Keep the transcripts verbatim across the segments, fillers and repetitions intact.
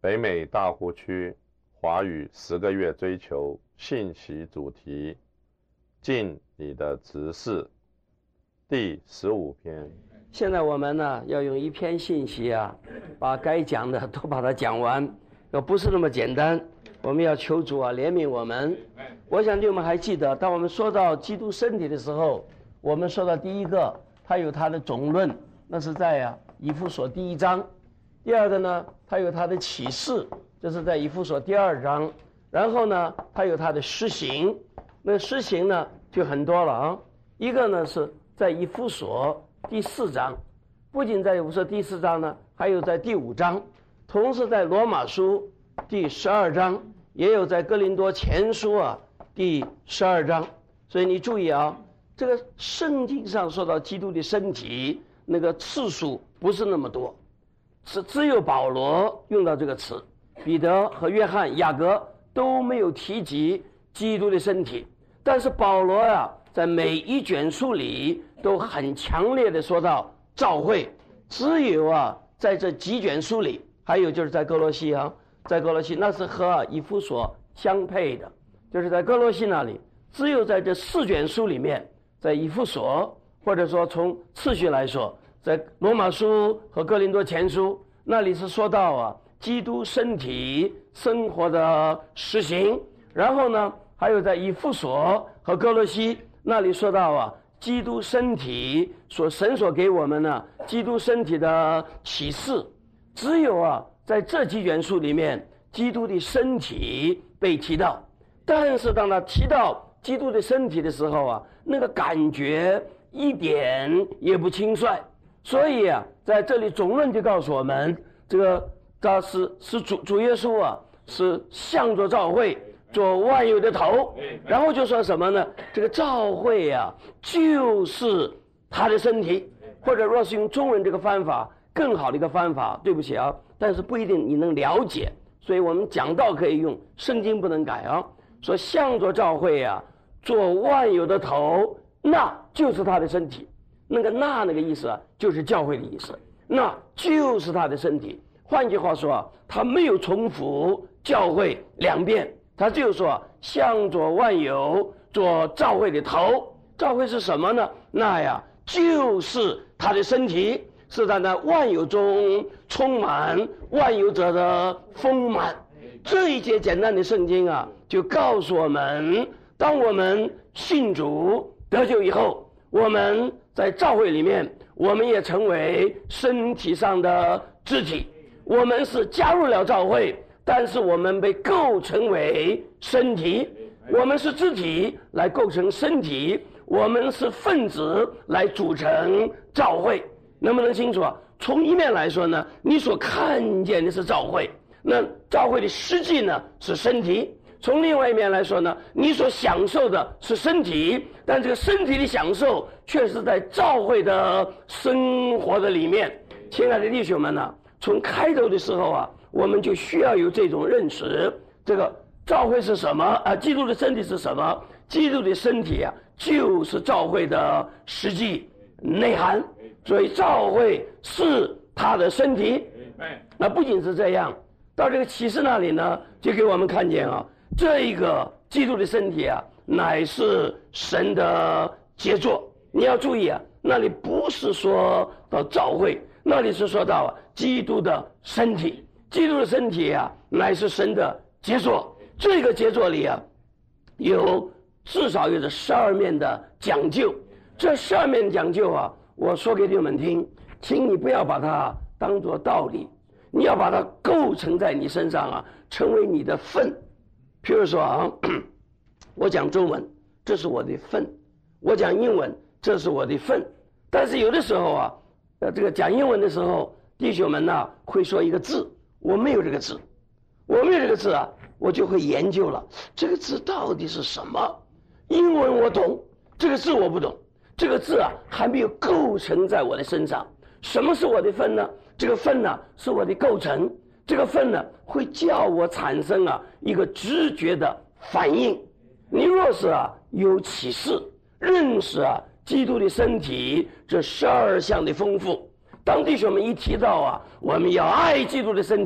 北美大湖区华语十个月追求信息主题，尽你的职事，第十五篇。 现在我们呢要用一篇信息啊，把该讲的都把它讲完，又不是那么简单。我们要求主啊怜悯我们。我想弟兄们还记得，当我们说到基督身体的时候，我们说到第一个，它有它的总论，那是在啊以弗所第一章。第二个呢，它有它的启示，这是在以弗所第二章。然后呢，它有它的施行，那施行呢就很多了啊。一个呢是在以弗所第四章，不仅在以弗所第四章呢，还有在第五章，同时在罗马书第十二章，也有在哥林多前书啊第十二章。所以你注意啊，这个圣经上说到基督的身体那个次数不是那么多，只只有保罗用到这个词，彼得和约翰、雅各都没有提及基督的身体。但是保罗啊，在每一卷书里都很强烈的说到教会，只有啊在这几卷书里，还有就是在哥罗西啊，在哥罗西那是和、啊、以弗所相配的，就是在哥罗西那里，只有在这四卷书里面，在以弗所或者说从次序来说，在罗马书和哥林多前书那里是说到啊基督身体生活的实行，然后呢还有在以弗所和哥罗西那里说到啊基督身体所神所给我们呢基督身体的启示。只有啊在这几卷书里面基督的身体被提到，但是当他提到基督的身体的时候啊，那个感觉一点也不轻率。所以啊在这里总论就告诉我们，这个他是是主主耶稣啊是向着教会做万有的头，然后就说什么呢？这个教会啊就是他的身体，或者若是用中文这个方法更好的一个方法，对不起啊，但是不一定你能了解，所以我们讲道可以用，圣经不能改啊。说向着教会啊做万有的头，那就是他的身体。那个那那个意思啊，就是教会的意思，那就是他的身体。换句话说啊，他没有重复教会两遍，他就说向着万有做教会的头。教会是什么呢？那呀就是他的身体，是在那万有中充满万有者的丰满。这一节简单的圣经啊，就告诉我们，当我们信主得救以后，我们在教会里面，我们也成为身体上的肢体。我们是加入了教会，但是我们被构成为身体，我们是肢体来构成身体，我们是分子来组成教会。能不能清楚啊？从一面来说呢，你所看见的是教会，那教会的实际呢是身体。从另外一面来说呢，你所享受的是身体，但这个身体的享受却是在教会的生活的里面。亲爱的弟兄们呢，从开头的时候啊，我们就需要有这种认识，这个教会是什么啊？基督的身体是什么？基督的身体啊，就是教会的实际内涵。所以教会是他的身体。那不仅是这样，到这个启示那里呢，就给我们看见啊，这一个基督的身体啊，乃是神的杰作。你要注意啊，那里不是说到教会，那里是说到啊基督的身体。基督的身体啊，乃是神的杰作。这个杰作里啊，有至少有着十二面的讲究。这十二面讲究啊，我说给你们听，请你不要把它当作道理，你要把它构成在你身上啊，成为你的份。譬如说啊，我讲中文，这是我的份；我讲英文，这是我的份。但是有的时候啊，呃，这个讲英文的时候，弟兄们呢、啊、会说一个字，我没有这个字，我没有这个字啊，我就会研究了，这个字到底是什么？英文我懂，这个字我不懂。这个字啊还没有构成在我的身上。什么是我的份呢？这个份呢是我的构成，这个份呢会叫我产生啊一个直觉的反应。你若是啊有启示，认识啊基督的身体这十二项的丰富，当弟兄们一提到啊我们要爱基督的身体，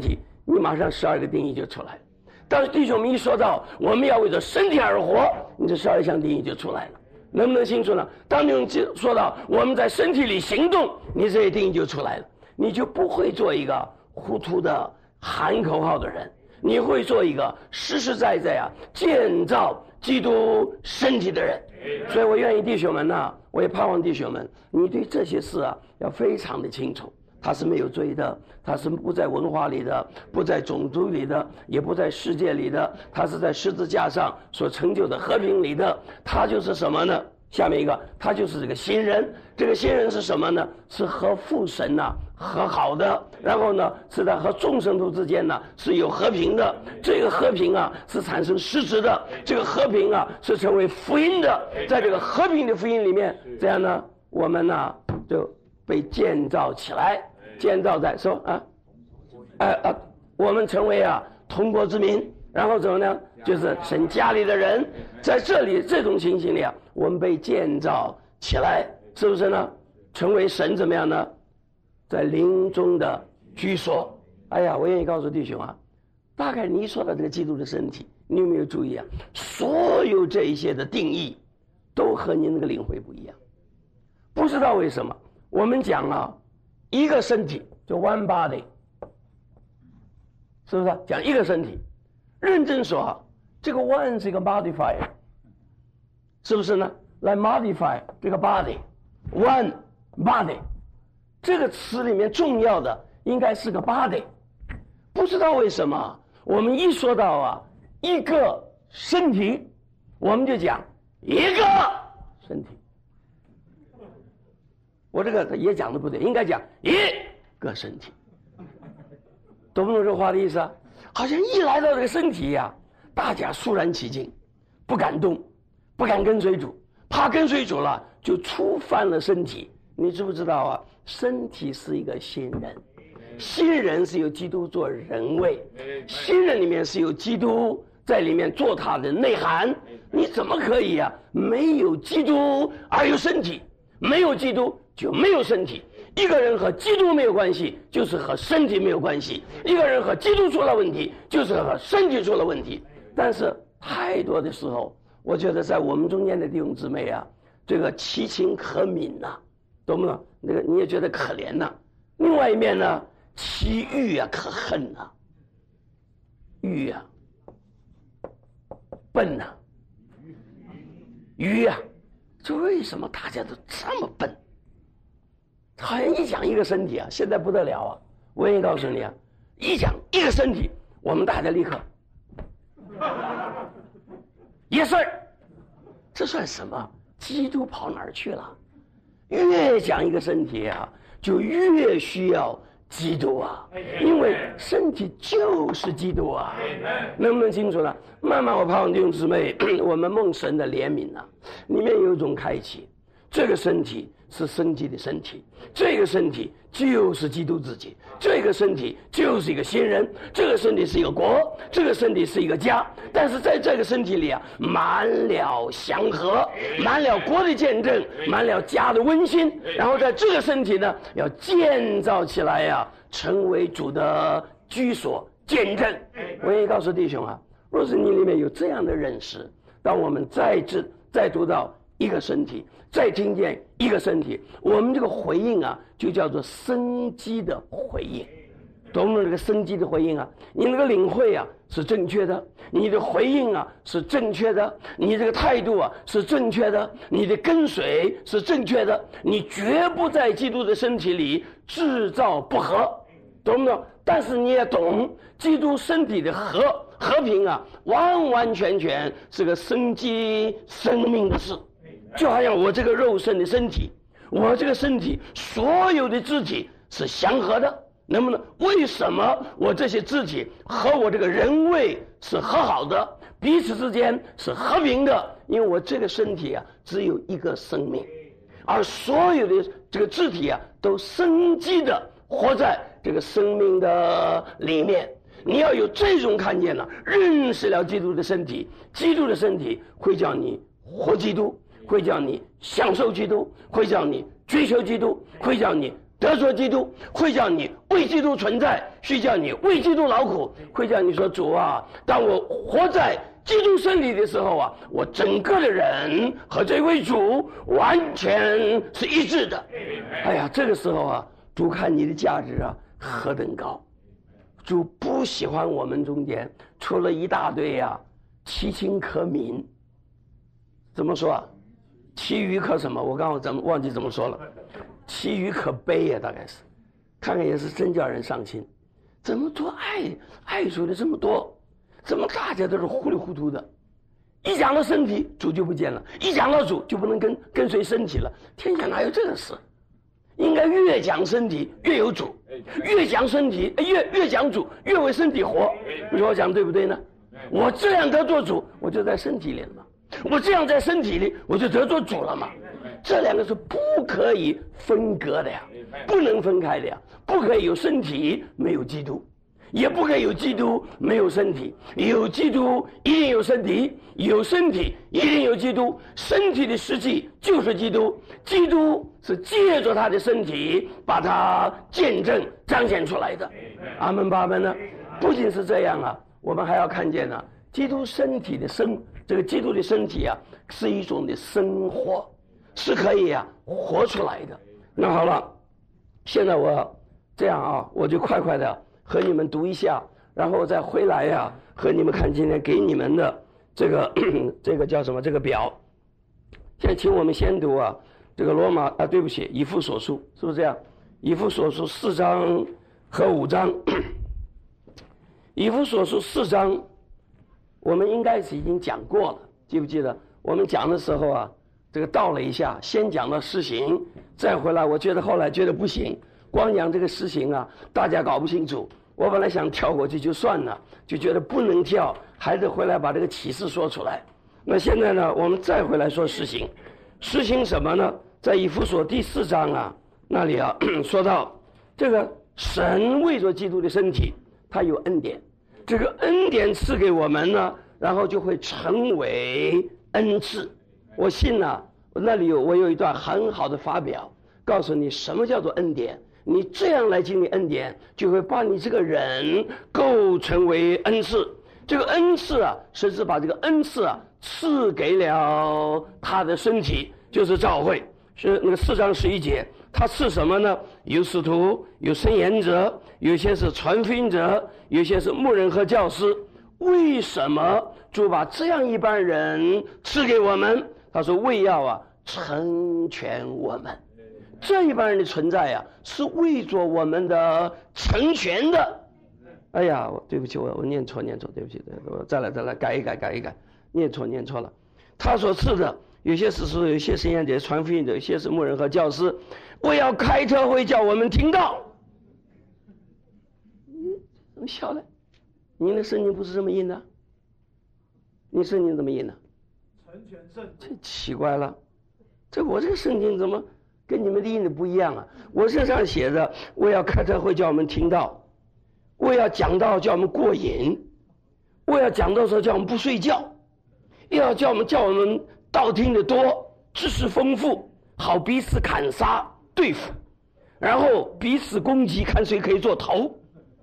你马上十二个定义就出来了。当弟兄们一说到我们要为着身体而活，你这十二项定义就出来了，能不能清楚呢？当你说到我们在身体里行动，你这些定义就出来了，你就不会做一个糊涂的喊口号的人，你会做一个实实在在啊建造基督身体的人。所以我愿意弟兄们呢、啊，我也盼望弟兄们，你对这些事啊要非常的清楚。他是没有罪的，他是不在文化里的，不在种族里的，也不在世界里的，他是在十字架上所成就的和平里的。他就是什么呢？下面一个，他就是这个新人。这个新人是什么呢？是和父神呐、啊、和好的，然后呢是在和众生徒之间呢是有和平的。这个和平啊是产生实质的，这个和平啊是成为福音的。在这个和平的福音里面，这样呢我们呢就被建造起来，建造在说啊，哎啊，我们成为啊同国之民，然后怎么呢？就是神家里的人，在这里这种情形里啊，我们被建造起来，是不是呢？成为神怎么样呢？在灵中的居所。哎呀，我愿意告诉弟兄啊，大概你说到这个基督的身体，你有没有注意啊？所有这一些的定义，都和您那个领会不一样。不知道为什么。我们讲啊，一个身体就 one body， 是不是？讲一个身体，认真说，这个 one 是一个 modifier， 是不是呢？来 modify 这个 body，one body， 这个词里面重要的应该是个 body。不知道为什么，我们一说到啊一个身体，我们就讲一个身体。我这个也讲的不对，应该讲一个身体，懂不懂这话的意思啊？好像一来到这个身体呀、啊，大家肃然起敬，不敢动，不敢跟随主，怕跟随主了就触犯了身体。你知不知道啊？身体是一个新人，新人是由基督做人位，新人里面是有基督在里面做他的内涵。你怎么可以啊？没有基督而有身体，没有基督就没有身体。一个人和基督没有关系，就是和身体没有关系；一个人和基督出了问题，就是和身体出了问题。但是太多的时候，我觉得在我们中间的弟兄姊妹啊，这个其情可悯呐、啊，懂不懂？那个你也觉得可怜呐、啊。另外一面呢，其欲啊可恨呐、啊，欲啊笨呐、啊，愚啊，这为什么大家都这么笨？好像一讲一个身体啊，现在不得了啊！我愿意告诉你啊，一讲一个身体，我们大家立刻也是，这算什么？基督跑哪儿去了？越讲一个身体啊，就越需要基督啊，因为身体就是基督啊，能不能清楚呢？慢慢我盼望弟兄姊妹，我们蒙神的怜悯啊，里面有一种开启，这个身体是生机的身体，这个身体就是基督自己，这个身体就是一个新人，这个身体是一个国，这个身体是一个家。但是在这个身体里啊，满了祥和，满了国的见证，满了家的温馨。然后在这个身体呢，要建造起来呀、啊，成为主的居所见证。我也告诉弟兄啊，若是你里面有这样的认识，当我们再知再读到一个身体，再听见一个身体，我们这个回应啊，就叫做生机的回应。懂不懂这个生机的回应啊？你那个领会啊是正确的，你的回应啊是正确的，你这个态度啊是正确的，你的跟随是正确的，你绝不在基督的身体里制造不和，懂不懂？但是你也懂，基督身体的和和平啊，完完全全是个生机生命的事。就好像我这个肉身的身体，我这个身体所有的肢体是祥和的，能不能？为什么我这些肢体和我这个人位是和好的，彼此之间是和平的？因为我这个身体啊，只有一个生命，而所有的这个肢体啊，都生机的活在这个生命的里面。你要有这种看见了，认识了基督的身体，基督的身体会叫你活基督，会叫你享受基督，会叫你追求基督，会叫你得着基督，会叫你为基督存在，需叫你为基督劳苦，会叫你说主啊，当我活在基督身体的时候啊，我整个的人和这位主完全是一致的。哎呀，这个时候啊，主看你的价值啊何等高。主不喜欢我们中间出了一大堆啊其情可悯，怎么说啊？其余可什么？我刚刚怎么忘记怎么说了？其余可悲呀、啊，大概是，看看也是真叫人伤心。怎么做爱爱主的这么多，怎么大家都是糊里糊涂的？一讲到身体，主就不见了；一讲到主，就不能跟跟随身体了。天下哪有这个事？应该越讲身体越有主，越讲身体越越讲主，越为身体活。你说我讲对不对呢？我这样得做主，我就在身体里了嘛；我这样在身体里，我就得做主了嘛。这两个是不可以分割的呀，不能分开的呀，不可以有身体没有基督，也不可以有基督没有身体。有基督一定有身体，有身体一定有基督。身体的实际就是基督，基督是借着他的身体把它见证彰显出来的。阿门巴门呢？不仅是这样啊，我们还要看见呢、啊，基督身体的生，这个基督的身体啊，是一种的生活，是可以啊活出来的。那好了，现在我这样啊，我就快快的和你们读一下，然后再回来呀、啊，和你们看今天给你们的这个这个叫什么这个表。现在请我们先读啊，这个罗马啊，对不起，以弗所书，是不是这样？以弗所书四章和五章。以弗所书四章，我们应该是已经讲过了，记不记得？我们讲的时候啊，这个倒了一下，先讲到施行，再回来，我觉得后来觉得不行，光讲这个施行啊，大家搞不清楚。我本来想跳过去就算了，就觉得不能跳，还得回来把这个启示说出来。那现在呢，我们再回来说施行，施行什么呢？在以弗所第四章啊那里啊说到这个神为着基督的身体，他有恩典，这个恩典赐给我们呢，然后就会成为恩赐。我信啊，那里有我有一段很好的发表，告诉你什么叫做恩典。你这样来经历恩典，就会把你这个人构成为恩赐。这个恩赐啊，甚至把这个恩赐啊赐给了他的身体，就是教会。是那个四章十一节，他赐什么呢？有使徒，有申言者，有些是传福音者，有些是牧人和教师。为什么主把这样一班人赐给我们？他说为要啊成全我们。这一帮人的存在啊，是为着我们的成全的。哎呀，对不起，我我念错念错，对不起，我再来再来改一改改一改，念错念错了。他所赐的有些是说，有些实验者传福音的，有些是牧人和教师。我要开特会叫我们听到。嗯，怎么笑了？你的圣经不是这么印的？你圣经怎么印的？ 成全圣。 这奇怪了，这我这个圣经怎么跟你们的印的不一样啊？我这上写着，我要开特会叫我们听到，我要讲道叫我们过瘾，我要讲道的时候叫我们不睡觉，又要叫我们叫我们道听得多，知识丰富，好彼此砍杀对付，然后彼此攻击，看谁可以做头。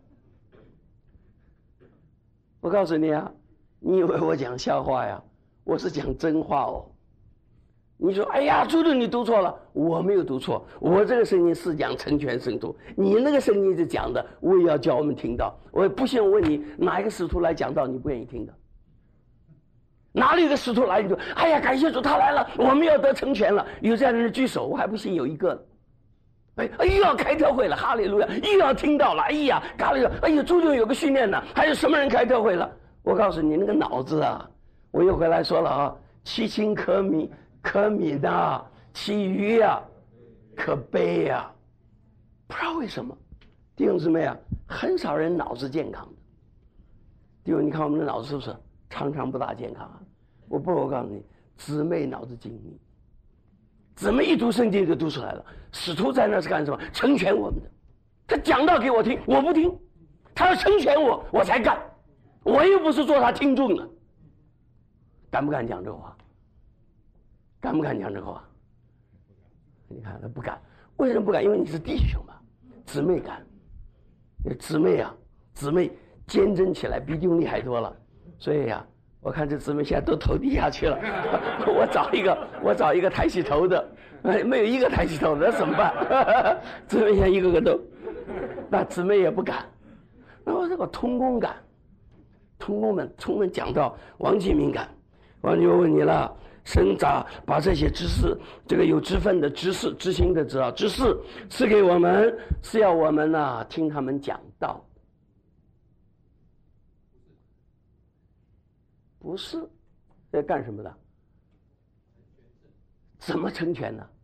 我告诉你啊，你以为我讲笑话呀？我是讲真话哦。你说哎呀，朱总你读错了，我没有读错，我这个圣经是讲成全圣徒，你那个圣经是讲的我也要叫我们听到。我也不信我问你，哪一个使徒来讲道你不愿意听的？哪里有个使徒来你说哎呀感谢主他来了，我们要得成全了，有这样的人举手，我还不信有一个。哎哎又要开特会了，哈利路亚，又要听到了，哎呀嘎了，哎呀朱总有个训练呢，还有什么人开特会了？我告诉你那个脑子啊，我又回来说了啊，其情可悯可悯的，其余呀、啊、可悲呀、啊。不知道为什么弟兄姊妹啊，很少人脑子健康的。弟兄你看我们的脑子是不是常常不大健康啊？我不我告诉你，姊妹脑子精密，姊妹一读圣经就读出来了。使徒在那是干什么？成全我们的。他讲道给我听，我不听，他要成全我我才干，我又不是做他听众的。敢不敢讲这话？敢不敢讲这话？你看他不敢。 为什么不敢？因为你是弟兄嘛，姊妹敢。姊妹啊，姊妹坚贞起来比兄弟还多了。所以呀、啊，我看这姊妹现在都头低下去了。我找一个，我找一个抬起头的，没有一个抬起头的，那怎么办？姊妹现在一个个都，那姊妹也不敢。然后这个同工敢，同工们同们讲到王继明敢，王继明问你了。神咋把这些知识，这个有知分的知识、知行的知道知识赐给我们，是要我们呢、啊、听他们讲道，不是在干什么的？怎么成全呢？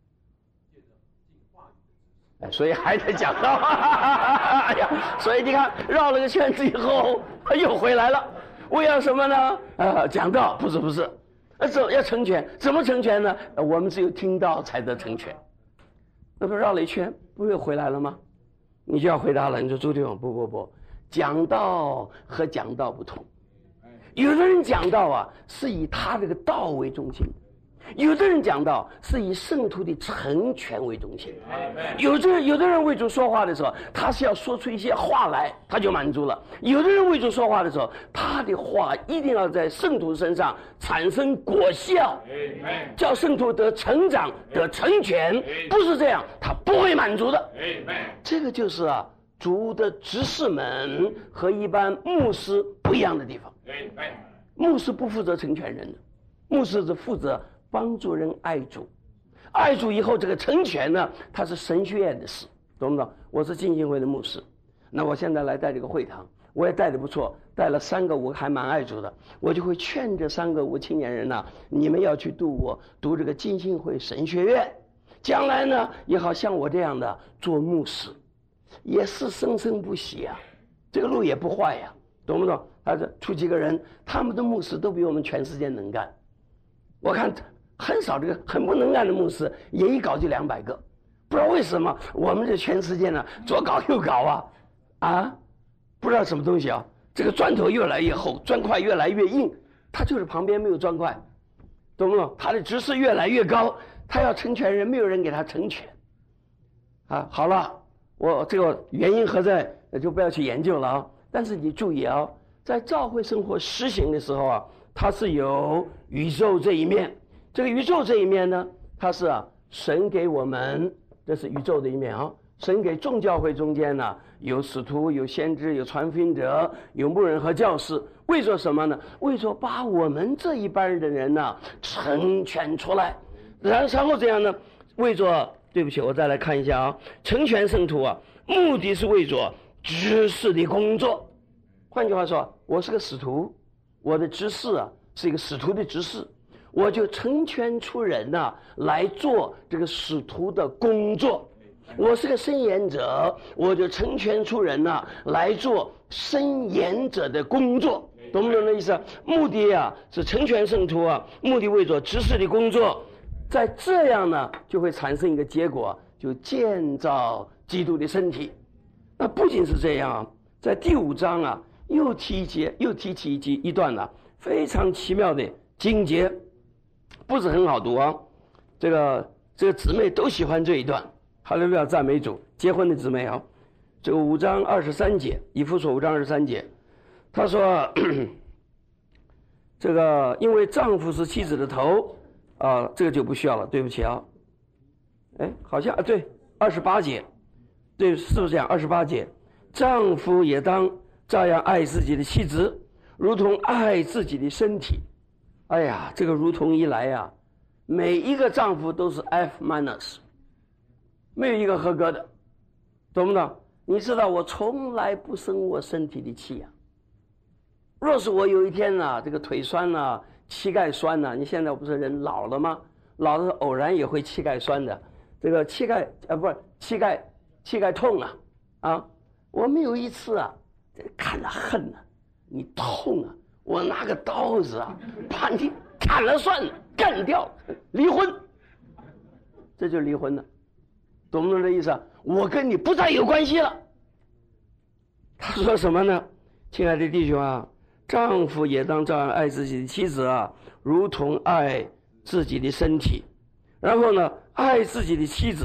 哎，所以还得讲道。哎呀，所以你看绕了个圈子以后，又回来了。为了什么呢？呃，讲道不是不是。呃，怎要成全？怎么成全呢？我们只有听到才得成全。那不绕了一圈，不又回来了吗？你就要回答了。你说朱弟兄，不不不，讲道和讲道不同。有的人讲道啊，是以他这个道为中心；有的人讲道是以圣徒的成全为中心。有的有的人为主说话的时候，他是要说出一些话来，他就满足了；有的人为主说话的时候，他的话一定要在圣徒身上产生果效，叫圣徒得成长、得成全。不是这样，他不会满足的。这个就是啊，主的执事们和一般牧师不一样的地方。牧师不负责成全人的，牧师是负责帮助人爱主，爱主以后这个成全呢，它是神学院的事，懂不懂？我是浸信会的牧师，那我现在来带这个会堂，我也带得不错，带了三个五个还蛮爱主的，我就会劝这三个五青年人呢、啊，你们要去读我读这个浸信会神学院，将来呢也好像我这样的做牧师，也是生生不息啊，这个路也不坏呀、啊，懂不懂？他这出几个人，他们的牧师都比我们全世界能干。我看很少这个很不能干的牧师，也一搞就两百个，不知道为什么我们这全世界呢左搞右搞啊啊，不知道什么东西啊，这个砖头越来越厚，砖块越来越硬，他就是旁边没有砖块，懂不懂？他的知识越来越高，他要成全人，没有人给他成全啊。好了，我这个原因何在，就不要去研究了啊。但是你注意啊，在教会生活实行的时候啊，它是有宇宙这一面，这个宇宙这一面呢，它是啊神给我们，这是宇宙的一面啊。神给众教会中间呢，有使徒，有先知，有传福音者，有牧人和教士，为着什么呢？为着把我们这一班的人呢成全出来，然后这样呢，为着，对不起，我再来看一下啊，成全圣徒啊，目的是为着执事的工作。换句话说，我是个使徒，我的执事啊是一个使徒的执事，我就成全出人呐、啊、来做这个使徒的工作。我是个申言者，我就成全出人呐、啊、来做申言者的工作，懂不懂的意思？目的啊是成全圣徒啊，目的为做执事的工作。在这样呢，就会产生一个结果，就建造基督的身体。那不仅是这样，在第五章啊，又提节又提起一一段呢、啊，非常奇妙的经节，不是很好读啊。这个这个姊妹都喜欢这一段，哈利路亚赞美主。结婚的姊妹啊，这个五章二十三节，以弗所五章二十三节，他说，这个因为丈夫是妻子的头啊，这个就不需要了，对不起啊。哎，好像啊，对，二十八节。对，是不是这样？二十八节，丈夫也当照样爱自己的妻子，如同爱自己的身体。哎呀，这个如同一来呀、啊，每一个丈夫都是 F minus， 没有一个合格的，懂不懂？你知道我从来不生我身体的气啊。若是我有一天呢、啊，这个腿酸呢、啊，膝盖酸呢、啊，你现在不是人老了吗？老了偶然也会膝盖酸的，这个膝盖啊，不是膝盖。膝盖痛啊，啊！我们有一次啊，看着恨啊，你痛啊，我拿个刀子啊，把你砍了算了，干掉，离婚，这就离婚了，懂不懂这意思啊？我跟你不再有关系了。他说什么呢？亲爱的弟兄啊，丈夫也当照样爱自己的妻子啊，如同爱自己的身体。然后呢，爱自己的妻子啊，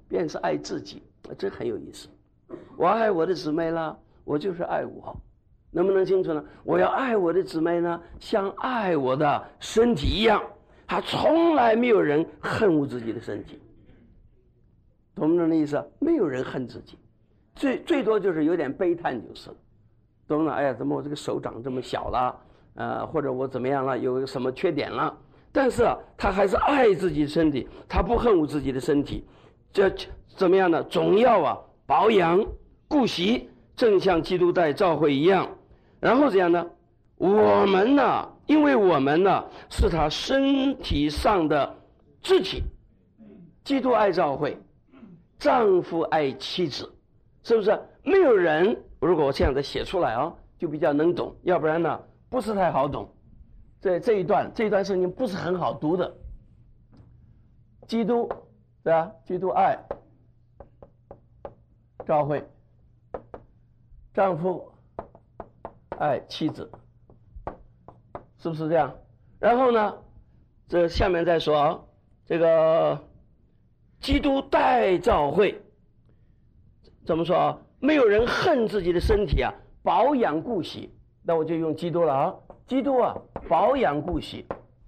便是爱自己，这很有意思。我爱我的姊妹啦，我就是爱我，能不能清楚呢？我要爱我的姊妹呢，像爱我的身体一样。他从来没有人恨恶自己的身体，懂不懂的意思？没有人恨自己，最最多就是有点悲叹就是了，懂不懂？哎呀，怎么我这个手长这么小了？呃，或者我怎么样了？有什么缺点了？但是啊，他还是爱自己的身体，他不恨恶自己的身体，这怎么样呢？总要啊保养顾惜，正像基督在教会一样。然后怎样呢？我们呢，因为我们呢是他身体上的肢体。基督爱教会，丈夫爱妻子，是不是？没有人，如果我这样子写出来啊，就比较能懂，要不然呢不是太好懂。这这一段这一段圣经不是很好读的。基督，对吧？基督爱教会，丈夫爱妻子，是不是这样？然后呢，这下面再说啊，这个基督待教会，怎么说啊？没有人恨自己的身体啊，保养顾惜。那我就用基督了啊，基督啊，保养顾惜。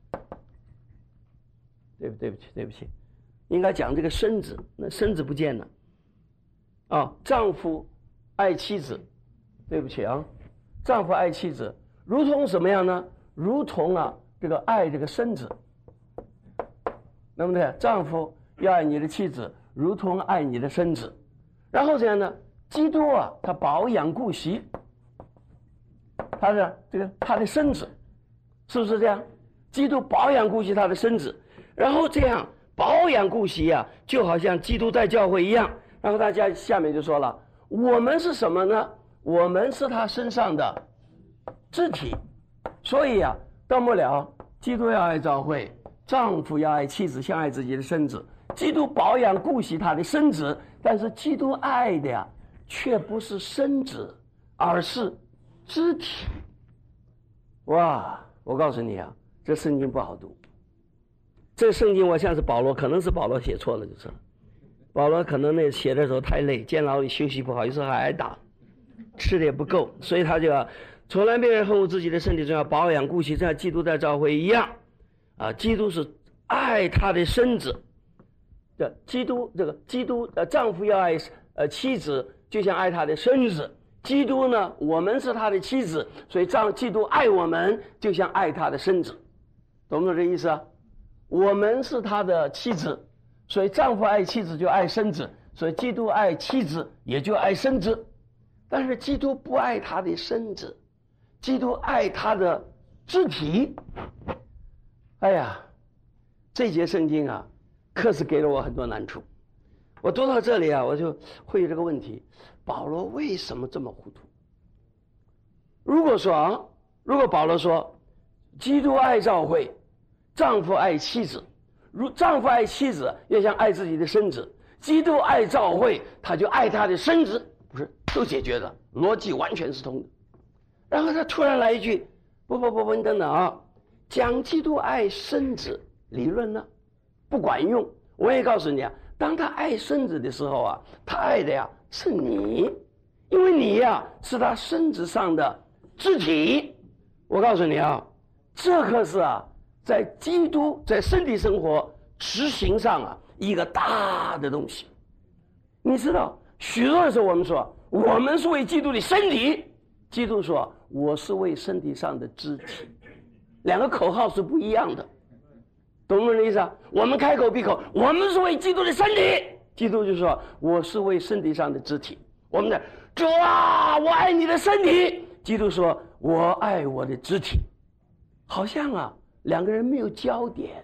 对不对不起对不起，应该讲这个身子，那身子不见了啊。丈夫爱妻子，对不起啊，丈夫爱妻子，如同什么样呢？如同啊这个爱这个身子，对不对？丈夫要爱你的妻子，如同爱你的身子。然后怎样呢？基督啊，他保养顾惜他的这个他的身子，是不是这样？基督保养顾惜他的身子，然后这样保养顾惜啊，就好像基督在教会一样。然后大家下面就说了，我们是什么呢？我们是他身上的肢体。所以啊，到末了，基督要爱教会，丈夫要爱妻子，像爱自己的身子。基督保养顾惜他的身子，但是基督爱的呀，却不是身子，而是肢体。哇，我告诉你啊，这圣经不好读。这个圣经我像是保罗，可能是保罗写错了就是了。保罗可能那写的时候太累，监牢里休息不好，有时候还挨打，吃的也不够，所以他就要从来没人恨恶自己的身体，就要保养顾惜，像基督在教会一样啊。基督是爱他的身子，这基督这个基督呃丈夫要爱呃妻子，就像爱他的身子。基督呢，我们是他的妻子，所以丈基督爱我们，就像爱他的身子，懂不懂这意思啊？我们是他的妻子，所以丈夫爱妻子就爱身子，所以基督爱妻子也就爱身子。但是基督不爱他的身子，基督爱他的肢体。哎呀，这节圣经啊，可是给了我很多难处。我读到这里啊，我就会有这个问题：保罗为什么这么糊涂？如果说啊，如果保罗说，基督爱教会，丈夫爱妻子，如丈夫爱妻子要像爱自己的身子，基督爱教会，他就爱他的身子，不是都解决了，逻辑完全是通的。然后他突然来一句：不不不不，你等等啊，讲基督爱身子理论呢不管用。我也告诉你啊，当他爱身子的时候啊，他爱的呀是你，因为你呀是他身子上的肢体。我告诉你啊，这可是啊在基督在身体生活执行上啊一个大的东西。你知道许多的时候我们说我们是为基督的身体，基督说我是为身体上的肢体，两个口号是不一样的，懂不懂的意思啊？我们开口闭口我们是为基督的身体，基督就说我是为身体上的肢体。我们的主啊，我爱你的身体，基督说我爱我的肢体。好像啊两个人没有焦点。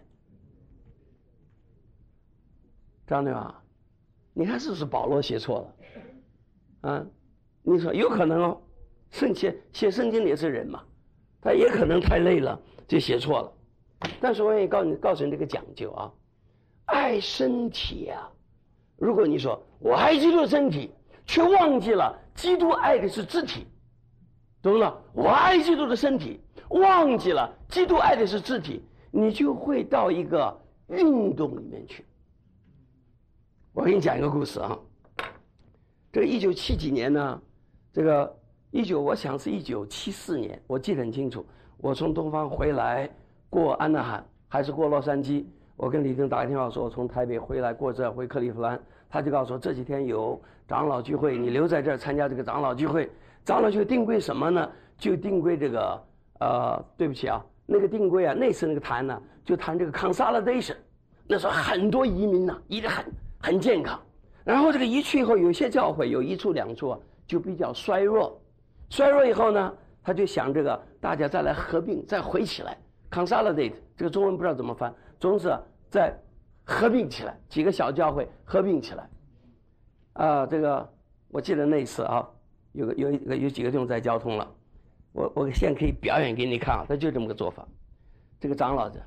张队长，你看是不是保罗写错了啊？你说有可能哦，圣写写圣经的也是人嘛，他也可能太累了就写错了。但是我愿意告诉你，告诉你这个讲究啊，爱身体啊，如果你说我爱基督的身体，却忘记了基督爱的是肢体，懂不懂？我爱基督的身体，忘记了基督爱的是肢体，你就会到一个运动里面去。 我给你讲一个故事啊。这个一九七几年呢，这个一九我想是一九七四年，我记得很清楚。我从东方回来，过安纳罕还是过洛杉矶？我跟李丁打个电话说，我从台北回来，过这回克利夫兰，他就告诉我这几天有长老聚会，你留在这儿参加这个长老聚会。长老聚会定规什么呢？就定规这个呃，对不起啊，那个定规啊，那次那个谈呢，就谈这个 consolidation。那时候很多移民呢、啊，移得很很健康。然后这个一去以后，有些教会有一处两处啊，就比较衰弱。衰弱以后呢，他就想这个大家再来合并，再回起来 ，consolidate 这个中文不知道怎么翻，总之啊，再合并起来，几个小教会合并起来。啊、呃，这个我记得那一次啊，有个有一个有几个弟兄在交通了，我我现在可以表演给你看啊，他就这么个做法。这个长老的，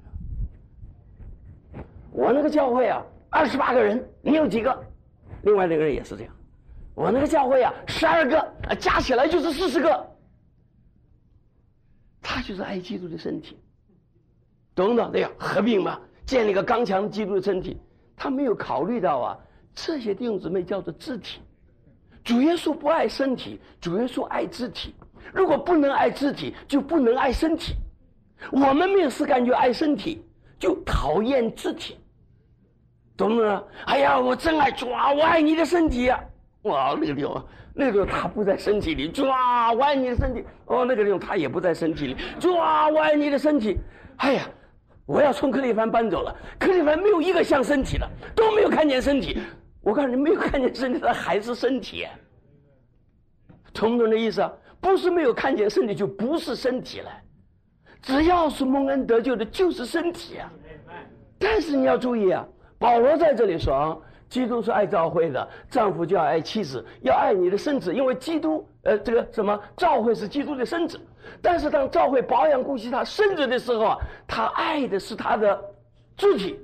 我那个教会啊，二十八个人，你有几个？另外那个人也是这样。我那个教会啊，十二个，加起来就是四十个。他就是爱基督的身体，懂不懂？对呀，合并嘛，建立一个刚强的基督的身体。他没有考虑到啊，这些弟兄姊妹叫做肢体。主耶稣不爱身体，主耶稣爱肢体。如果不能爱肢体，就不能爱身体。我们没有事干就爱身体，就讨厌肢体，懂不懂？哎呀，我真爱主啊，我爱你的身体呀、啊！哇，那个地方，那个地方他不在身体里，主啊，我爱你的身体。哦，那个地方他也不在身体里，主啊，我爱你的身体。哎呀，我要从克利凡搬走了，克利凡没有一个像身体的，都没有看见身体。我告诉你，没有看见身体的还是身体，懂不懂这意思啊？不是没有看见身体就不是身体了，只要是蒙恩得救的，就是身体啊。但是你要注意啊，保罗在这里说啊，基督是爱教会的，丈夫就要爱妻子，要爱你的身子，因为基督呃这个什么教会是基督的身子。但是当教会保养顾惜他身子的时候啊，他爱的是他的肢体。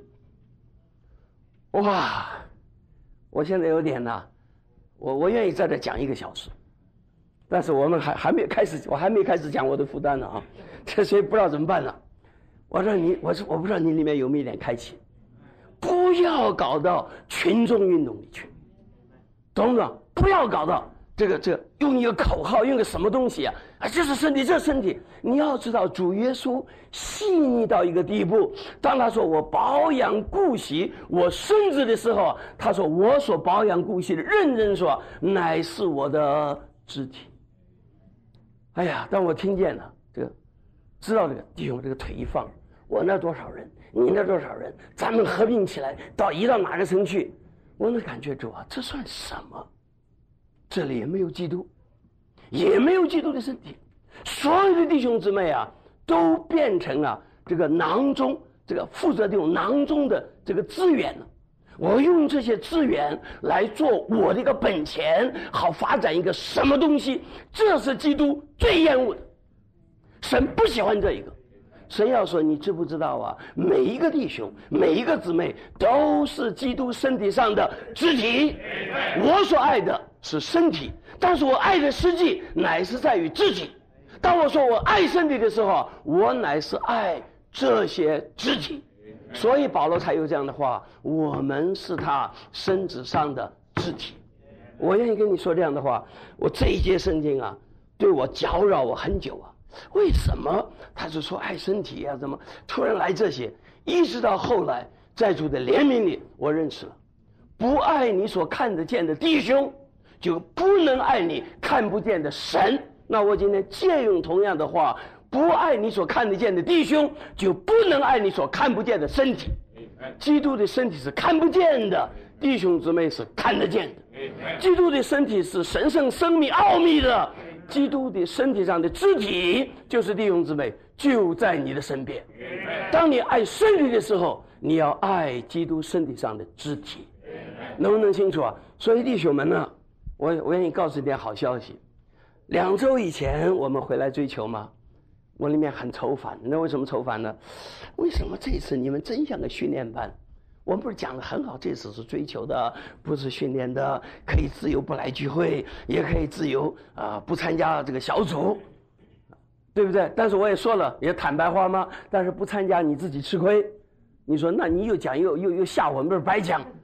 哇，我现在有点呢、啊，我我愿意在这讲一个小时，但是我们还还没开始，我还没开始讲我的负担呢啊，这所以不知道怎么办呢。我说你，我说我不知道你里面有没有一点开启。不要搞到群众运动里去，懂不懂？不要搞到这个这个用一个口号，用个什么东西啊？啊，这是身体，这是身体。你要知道，主耶稣细腻到一个地步，当他说我保养顾惜我身子的时候，他说我所保养顾惜的，认真说，乃是我的肢体。哎呀，当我听见了这个，知道这个弟兄这个腿一放，我那多少人？你那多少人？咱们合并起来，到移到哪个城去？我那感觉主啊，这算什么？这里也没有基督，也没有基督的身体，所有的弟兄姊妹啊，都变成了这个囊中，这个负责这种囊中的这个资源了。我用这些资源来做我的一个本钱，好发展一个什么东西？这是基督最厌恶的，神不喜欢这一个。神要说，你知不知道啊？每一个弟兄，每一个姊妹都是基督身体上的肢体。我所爱的是身体，但是我爱的实际乃是在于肢体。当我说我爱身体的时候，我乃是爱这些肢体。所以保罗才有这样的话，我们是他身子上的肢体。我愿意跟你说这样的话，我这一节圣经啊，对我搅扰我很久啊。为什么他就说爱身体啊？怎么突然来这些？一直到后来，在主的怜悯里，我认识了，不爱你所看得见的弟兄，就不能爱你看不见的神。那我今天借用同样的话，不爱你所看得见的弟兄，就不能爱你所看不见的身体。基督的身体是看不见的，弟兄姊妹是看得见的。基督的身体是神圣生命奥秘的。基督的身体上的肢体就是弟兄姊妹，就在你的身边。当你爱身体的时候，你要爱基督身体上的肢体，能不能清楚啊？所以弟兄们呢，我我愿意告诉你点好消息。两周以前我们回来追求嘛，我里面很愁烦。你知道为什么愁烦呢？为什么这次你们真像个训练班？我们不是讲得很好，这次是追求的，不是训练的，可以自由不来聚会，也可以自由啊、呃、不参加这个小组，对不对？但是我也说了，也坦白话嘛，但是不参加你自己吃亏。你说那你又讲又又又吓我们，不是白讲？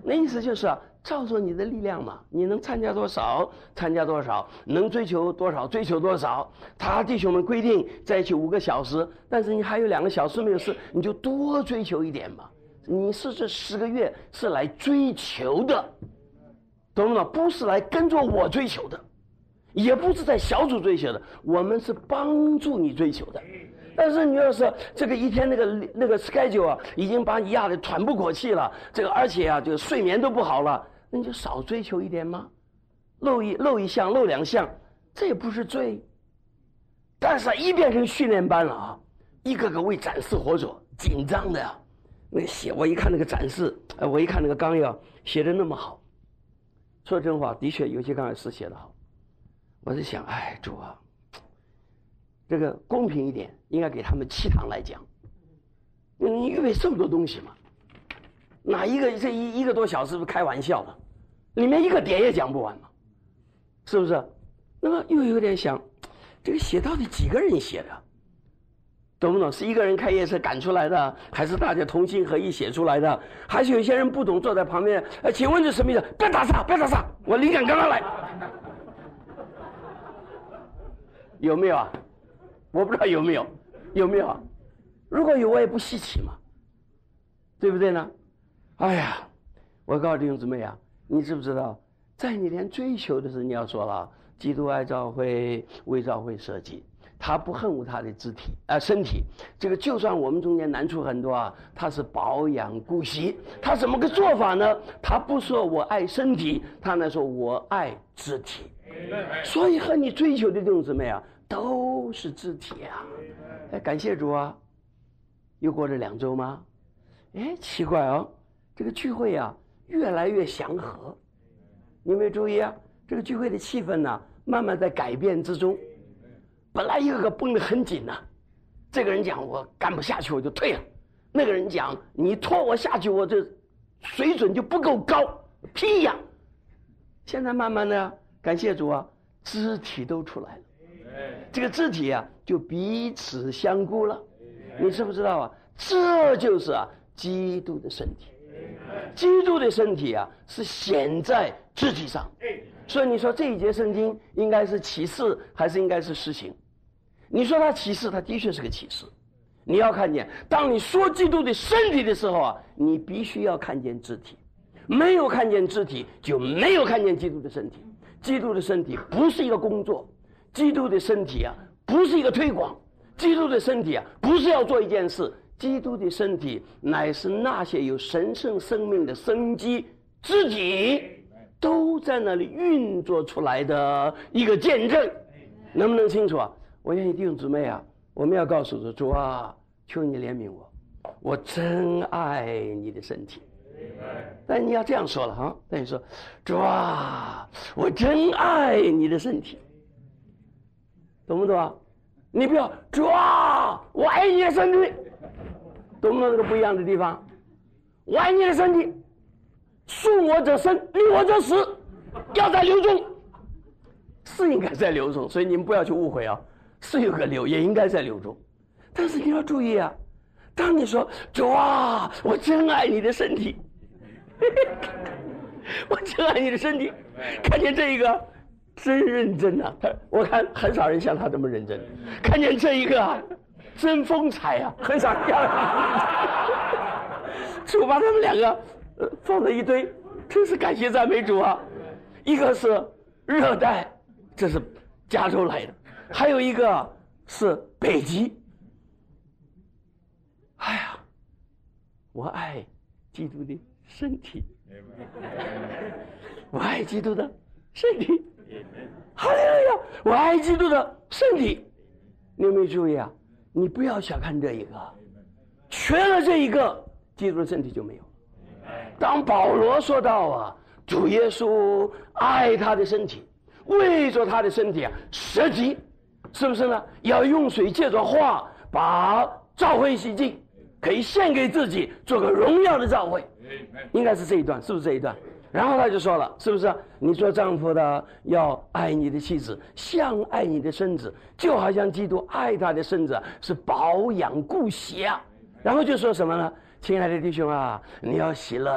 那意思就是啊，照着你的力量嘛，你能参加多少参加多少，能追求多少追求多少。他弟兄们规定在一起五个小时，但是你还有两个小时没有事，你就多追求一点嘛。你是这十个月是来追求的，懂不懂？不是来跟着我追求的，也不是在小组追求的，我们是帮助你追求的。但是你要是这个一天那个那个 schedule 啊，已经把你压得喘不过气了，这个而且啊，这个睡眠都不好了，那你就少追求一点吗？漏一漏一项漏两项，这也不是罪。但是啊，一变成训练班了啊，一个个为展示活着，紧张的呀、啊。那个写我一看那个展示，哎，我一看那个纲要写的那么好，说真话，的确有些纲要是写的好。我在想，哎，主啊，这个公平一点，应该给他们七堂来讲。你预备这么多东西嘛，哪一个这一一个多小时是开玩笑的，里面一个点也讲不完嘛，是不是？那么又有点想，这个写到底几个人写的？懂不懂？是一个人开夜车赶出来的，还是大家同心合意写出来的？还是有些人不懂，坐在旁边，呃，请问这什么意思？不要打岔，不要打岔，我灵感刚刚来。有没有啊？我不知道有没有，有没有啊？如果有，我也不稀奇嘛，对不对呢？哎呀，我告诉弟兄姊妹啊，你知不知道，在你连追求的时候，你要说了，基督爱教会，为教会设计。他不恨恶他的肢体啊、呃、身体，这个就算我们中间难处很多啊，他是保养顾惜。他怎么个做法呢？他不说我爱身体，他呢说我爱肢体。所以和你追求的弟兄姊妹啊，都是肢体啊。哎，感谢主啊！又过了两周吗？哎，奇怪哦，这个聚会啊越来越祥和。你有没有注意啊？这个聚会的气氛呢、啊，慢慢在改变之中。本来一个个绷得很紧呐、啊，这个人讲我干不下去我就退了，那个人讲你拖我下去我这水准就不够高，批呀。现在慢慢的，感谢主啊，肢体都出来了，这个肢体啊就彼此相顾了。你知不知道啊？这就是啊基督的身体，基督的身体啊是显在肢体上。所以你说这一节圣经应该是启示还是应该是实行？你说它启示，它的确是个启示。你要看见，当你说基督的身体的时候啊，你必须要看见肢体。没有看见肢体，就没有看见基督的身体。基督的身体不是一个工作，基督的身体啊不是一个推广，基督的身体啊不是要做一件事，基督的身体乃是那些有神圣生命的生机肢体都在那里运作出来的一个见证。能不能清楚啊？我愿意弟兄姊妹啊，我们要告诉主，主啊，求你怜悯我，我真爱你的身体。但你要这样说了哈，那你说，主啊，我真爱你的身体，懂不懂啊？你不要主啊，我爱你的身体，懂不懂那个不一样的地方？我爱你的身体，顺我者生，逆我者死，要在流中，是应该在流中，所以你们不要去误会啊，是有个流，也应该在流中，但是你要注意啊，当你说主啊，我真爱你的身体，我真爱你的身体，看见这一个真认真啊！我看很少人像他这么认真。看见这一个啊，真风采啊，很少人像。主把他们两个呃放在一堆，真是感谢赞美主啊！一个是热带，这是加州来的，还有一个是北极。哎呀，我爱基督的身体，我爱基督的身体，哈利路亚！我爱基督的身体。你有没有注意啊？你不要小看这一个，缺了这一个，基督的身体就没有了。当保罗说到啊，主耶稣爱他的身体，为着他的身体啊舍己，是不是呢？要用水借着话把教会洗净，可以献给自己，做个荣耀的教会。应该是这一段，是不是这一段？然后他就说了，是不是？你做丈夫的要爱你的妻子，像爱你的身子，就好像基督爱他的身子，是保养顾惜啊。然后就说什么呢？亲爱的弟兄啊，你要喜乐呀，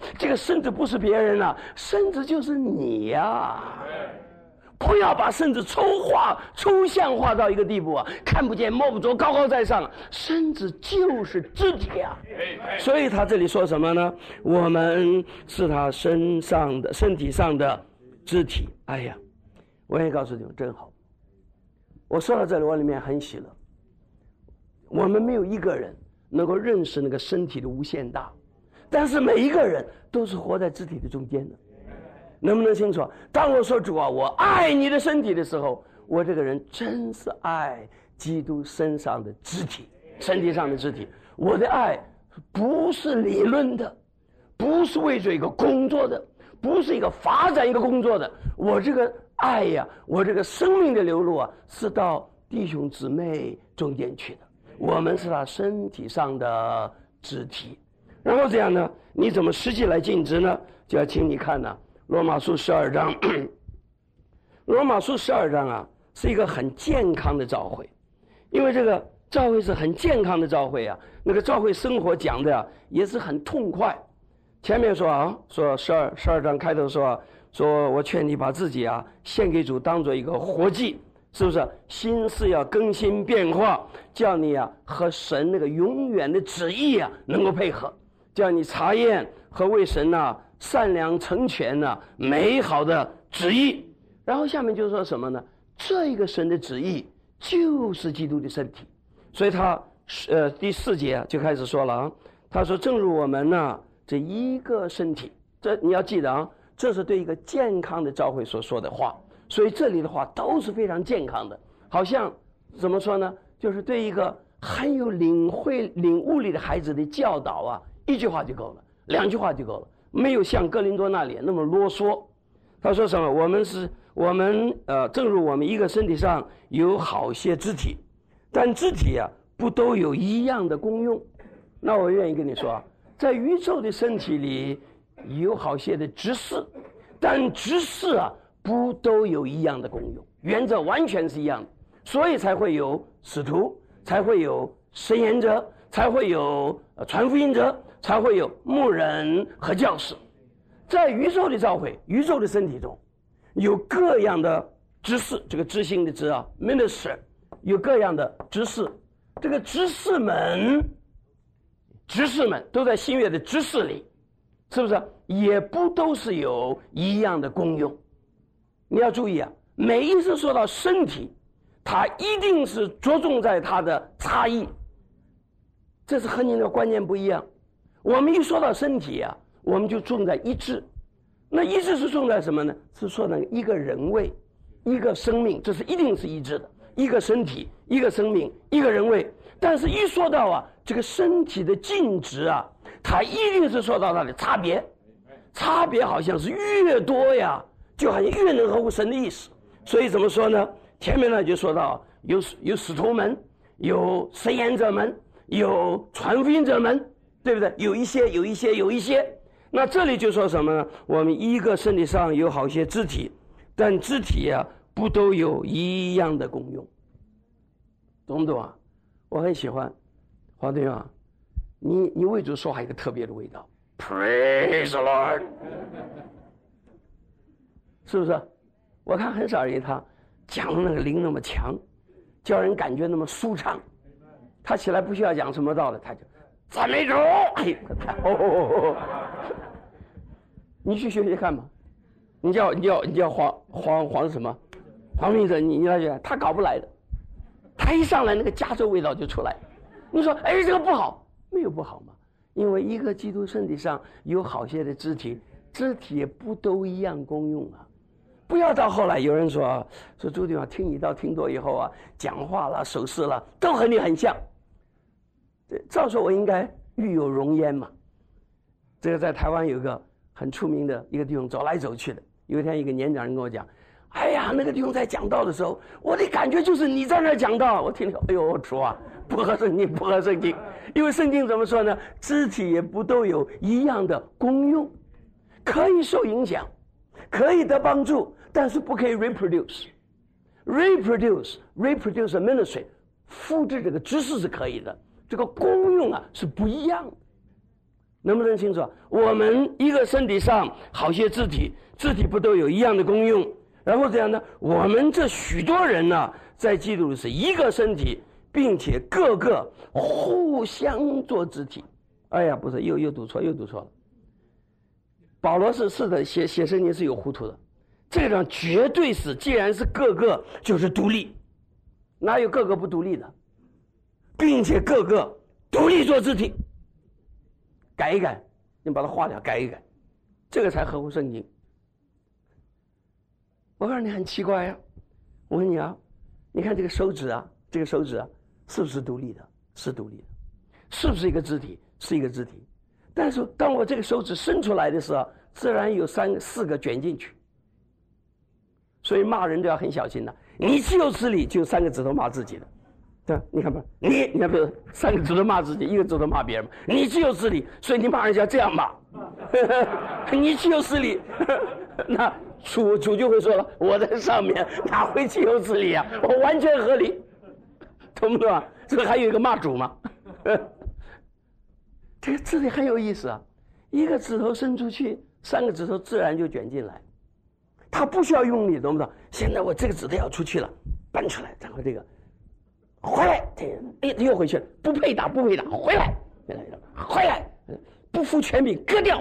这个身子不是别人啊，身子就是你呀、啊。不要把身子抽化、抽象化到一个地步啊，看不见、摸不着、高高在上。身子就是肢体啊，所以他这里说什么呢？我们是他身上的、身体上的肢体。哎呀，我也告诉你们，真好。我说到这里，我里面很喜乐。我们没有一个人能够认识那个身体的无限大，但是每一个人都是活在肢体的中间的。能不能清楚？当我说主啊，我爱你的身体的时候，我这个人真是爱基督身上的肢体，身体上的肢体。我的爱不是理论的，不是为着一个工作的，不是一个发展一个工作的。我这个爱呀，我这个生命的流露啊，是到弟兄姊妹中间去的。我们是他身体上的肢体。然后这样呢，你怎么实际来尽职呢？就要请你看呢、啊。罗马书十二章，罗马书十二章啊，是一个很健康的教会，因为这个教会是很健康的教会啊，那个教会生活讲的啊也是很痛快。前面说啊，说十二十二章开头说，说我劝你把自己啊献给主，当做一个活祭，是不是？心思要更新变化，叫你啊和神那个永远的旨意啊能够配合，叫你查验和为神啊。善良成全呢、啊，美好的旨意。然后下面就说什么呢？这一个神的旨意就是基督的身体。所以他呃第四节就开始说了啊，他说正如我们呢这一个身体，这你要记得啊，这是对一个健康的教会所说的话。所以这里的话都是非常健康的，好像怎么说呢？就是对一个很有领会领悟力的孩子的教导啊，一句话就够了，两句话就够了。没有像哥林多那里那么啰嗦。他说什么？我们是我们呃，正如我们一个身体上有好些肢体，但肢体啊不都有一样的功用。那我愿意跟你说，在宇宙的身体里有好些的执事，但执事啊不都有一样的功用，原则完全是一样的，所以才会有使徒，才会有神言者，才会有呃传福音者，才会有牧人和教士。在宇宙的教会，宇宙的身体中有各样的执事，这个知性的知啊 minister， 有各样的执事。这个执事们执事们都在新约的执事里，是不是也不都是有一样的功用？你要注意啊，每一次说到身体，它一定是着重在它的差异，这是和你的观念不一样。我们一说到身体啊，我们就重在一致。那一致是重在什么呢？是说呢一个人位，一个生命，这是一定是一致的。一个身体，一个生命，一个人位。但是一说到啊这个身体的尽职啊，它一定是说到它的差别。差别好像是越多呀，就好像越能合乎神的意思。所以怎么说呢？前面呢就说到有有使徒们，有神言者们，有传福音者们，对不对？有一些有一些有一些。那这里就说什么呢？我们一个身体上有好些肢体，但肢体啊不都有一样的功用，懂不懂啊？我很喜欢黄队长，你你为主说还有一个特别的味道 ，Praise the Lord， 是不是？我看很少人他讲的那个灵那么强，叫人感觉那么舒畅。他起来不需要讲什么道理，他就赞美主，哎，哦，你去学学看吧。你叫你叫你叫黄黄黄什么？黄明哲，你你了解？他搞不来的，他一上来那个加州味道就出来。你说，哎，这个不好，没有不好嘛？因为一个基督身体上有好些的肢体，肢体也不都一样功用啊。不要到后来有人说说朱弟兄听你到听多以后啊，讲话了、手势了，都和你很像。照说我应该育有容焉嘛。这个在台湾有个很出名的一个弟兄走来走去的，有一天一个年长人跟我讲，哎呀，那个弟兄在讲道的时候，我的感觉就是你在那讲道。我听了，哎呦主啊，不合圣经，不合圣经。因为圣经怎么说呢？肢体也不都有一样的功用，可以受影响，可以得帮助，但是不可以 reproduce reproduce reproduce a ministry， 复制这个知识是可以的，这个功用啊是不一样的。 能不能清楚？我们一个身体上好些肢体，肢体不都有一样的功用？然后这样呢，我们这许多人呢，在基督里是一个身体，并且各个互相做肢体。哎呀，不是，又又读错，又读错了。保罗是是的，写写圣经是有糊涂的。这个地方绝对是，既然是各个，就是独立，哪有各个不独立的？并且各个独立做肢体。改一改，你把它划掉，改一改，这个才合乎圣经。我告诉你很奇怪呀、啊，我问你啊，你看这个手指啊，这个手指啊，是不是独立的？是独立的。是不是一个肢体？是一个肢体。但是当我这个手指伸出来的时候，自然有三个、四个卷进去。所以骂人都要很小心的。你岂有此理？就三个指头骂自己的。对吧？你看吧，你你看不是三个指头骂自己，一个指头骂别人嘛？你岂有此理？所以你骂人家这样骂，你岂有此理？那主主就会说了，我在上面哪会岂有此理啊？我完全合理，懂不懂啊？这个还有一个骂主嘛？这个字里很有意思啊，一个指头伸出去，三个指头自然就卷进来，他不需要用力，懂不懂？现在我这个指头要出去了，搬出来，然后这个。回来，哎，又回去了，不配打，不配打，回来，回来，不服权柄，割掉。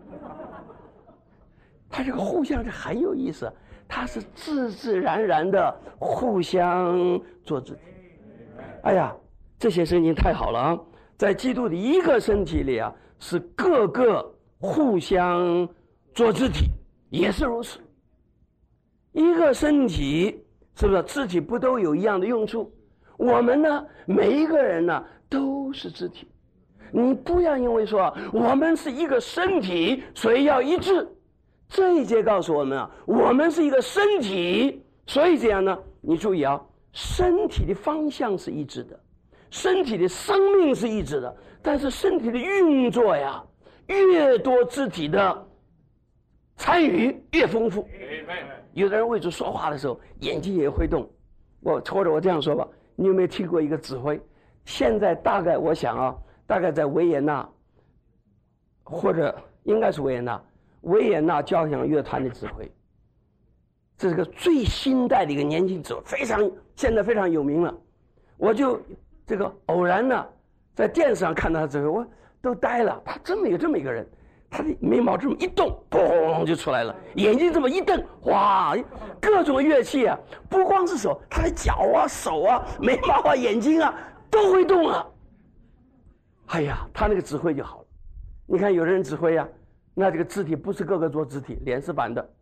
他这个互相是很有意思，他是自自然然的互相做肢体。哎呀，这些圣经太好了啊！在基督的一个身体里啊，是各个互相做肢体，也是如此。一个身体是不是肢体不都有一样的用处？我们呢，每一个人呢都是肢体，你不要因为说我们是一个身体，所以要一致。这一节告诉我们啊，我们是一个身体，所以这样呢，你注意啊，身体的方向是一致的，身体的生命是一致的，但是身体的运作呀，越多肢体的参与越丰富。有的人为主说话的时候，眼睛也会动。我或者我这样说吧。你有没有听过一个指挥？现在大概我想啊，大概在维也纳，或者应该是维也纳，维也纳交响乐团的指挥，这是个最新代的一个年轻指挥，非常现在非常有名了。我就这个偶然呢，在电视上看到他指挥，我都呆了。他这么有这么一个人，他的眉毛这么一动，砰就出来了；眼睛这么一瞪，哇，各种乐器啊，不光是手，他的脚啊、手啊、眉毛啊、眼睛啊都会动啊。哎呀，他那个指挥就好了。你看有的人指挥啊，那这个肢体不是各个做肢体，脸是板的。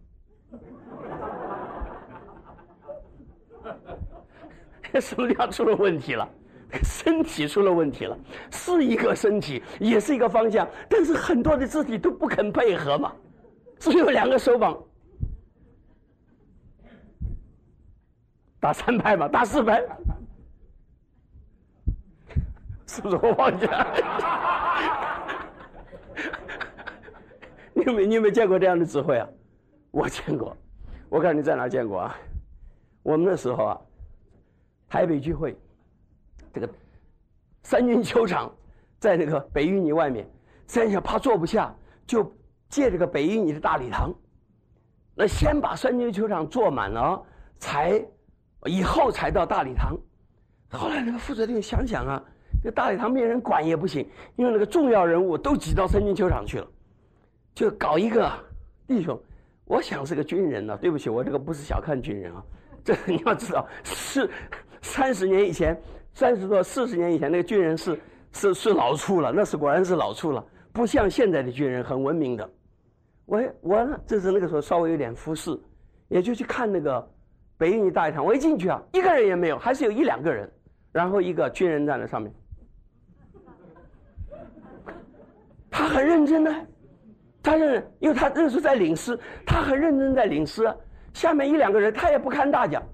什么地方出了问题了？身体出了问题了，是一个身体，也是一个方向，但是很多的肢体都不肯配合嘛，只有两个手膀，打三拍嘛，打四拍，是不是我忘记了？你有没有你有没有见过这样的指挥啊？我见过，我看你在哪见过啊？我们那时候啊，台北聚会。这个三军球场在那个北一女外面，三下怕坐不下，就借这个北一女的大礼堂。那先把三军球场坐满了，才以后才到大礼堂。后来那个负责人想想啊，这大礼堂没人管也不行，因为那个重要人物都挤到三军球场去了，就搞一个弟兄，我想是个军人呢、啊。对不起，我这个不是小看军人啊，这你要知道是三十年以前。三十多、四十年以前，那个军人是是是老粗了，那是果然是老粗了，不像现在的军人很文明的。我我呢，这是那个时候稍微有点服侍，也就去看那个北一女大礼堂。我一进去啊，一个人也没有，还是有一两个人，然后一个军人站在上面，他很认真的，他认，因为他那时候在领诗，他很认真在领诗。下面一两个人，他也不看大奖。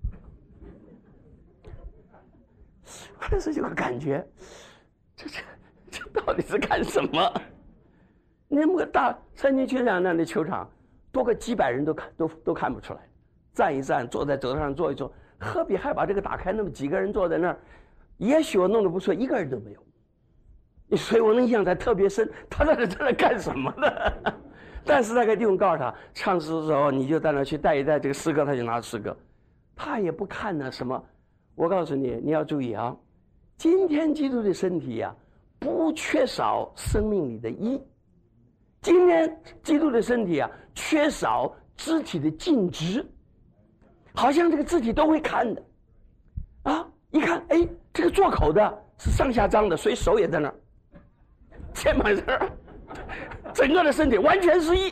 但是这个感觉，这这这到底是干什么？那么个大三军球场那样的球场，多个几百人都看都都看不出来，站一站，坐在走道上坐一坐，何必还把这个打开？那么几个人坐在那儿，也许我弄得不错，一个人都没有。 所以我那印象才特别深。他在那在那干什么呢？但是那个弟兄告诉他，唱诗的时候你就在那去带一带这个诗歌，他就拿诗歌，他也不看那什么。我告诉你，你要注意啊，今天基督的身体呀、啊，不缺少生命里的一。今天基督的身体啊，缺少肢体的尽职，好像这个肢体都会看的，啊，一看，哎，这个做口的是上下张的，所以手也在那儿，肩膀在那儿，整个的身体完全是一。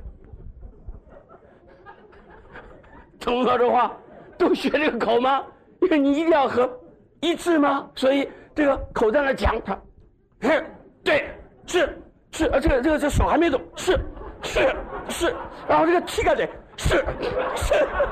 懂我的话，都学这个口吗？因为你一定要和一致吗？所以这个口在那讲，他是对是。是啊，这个这个这手还没动，是是是，然后这个膝盖得是是，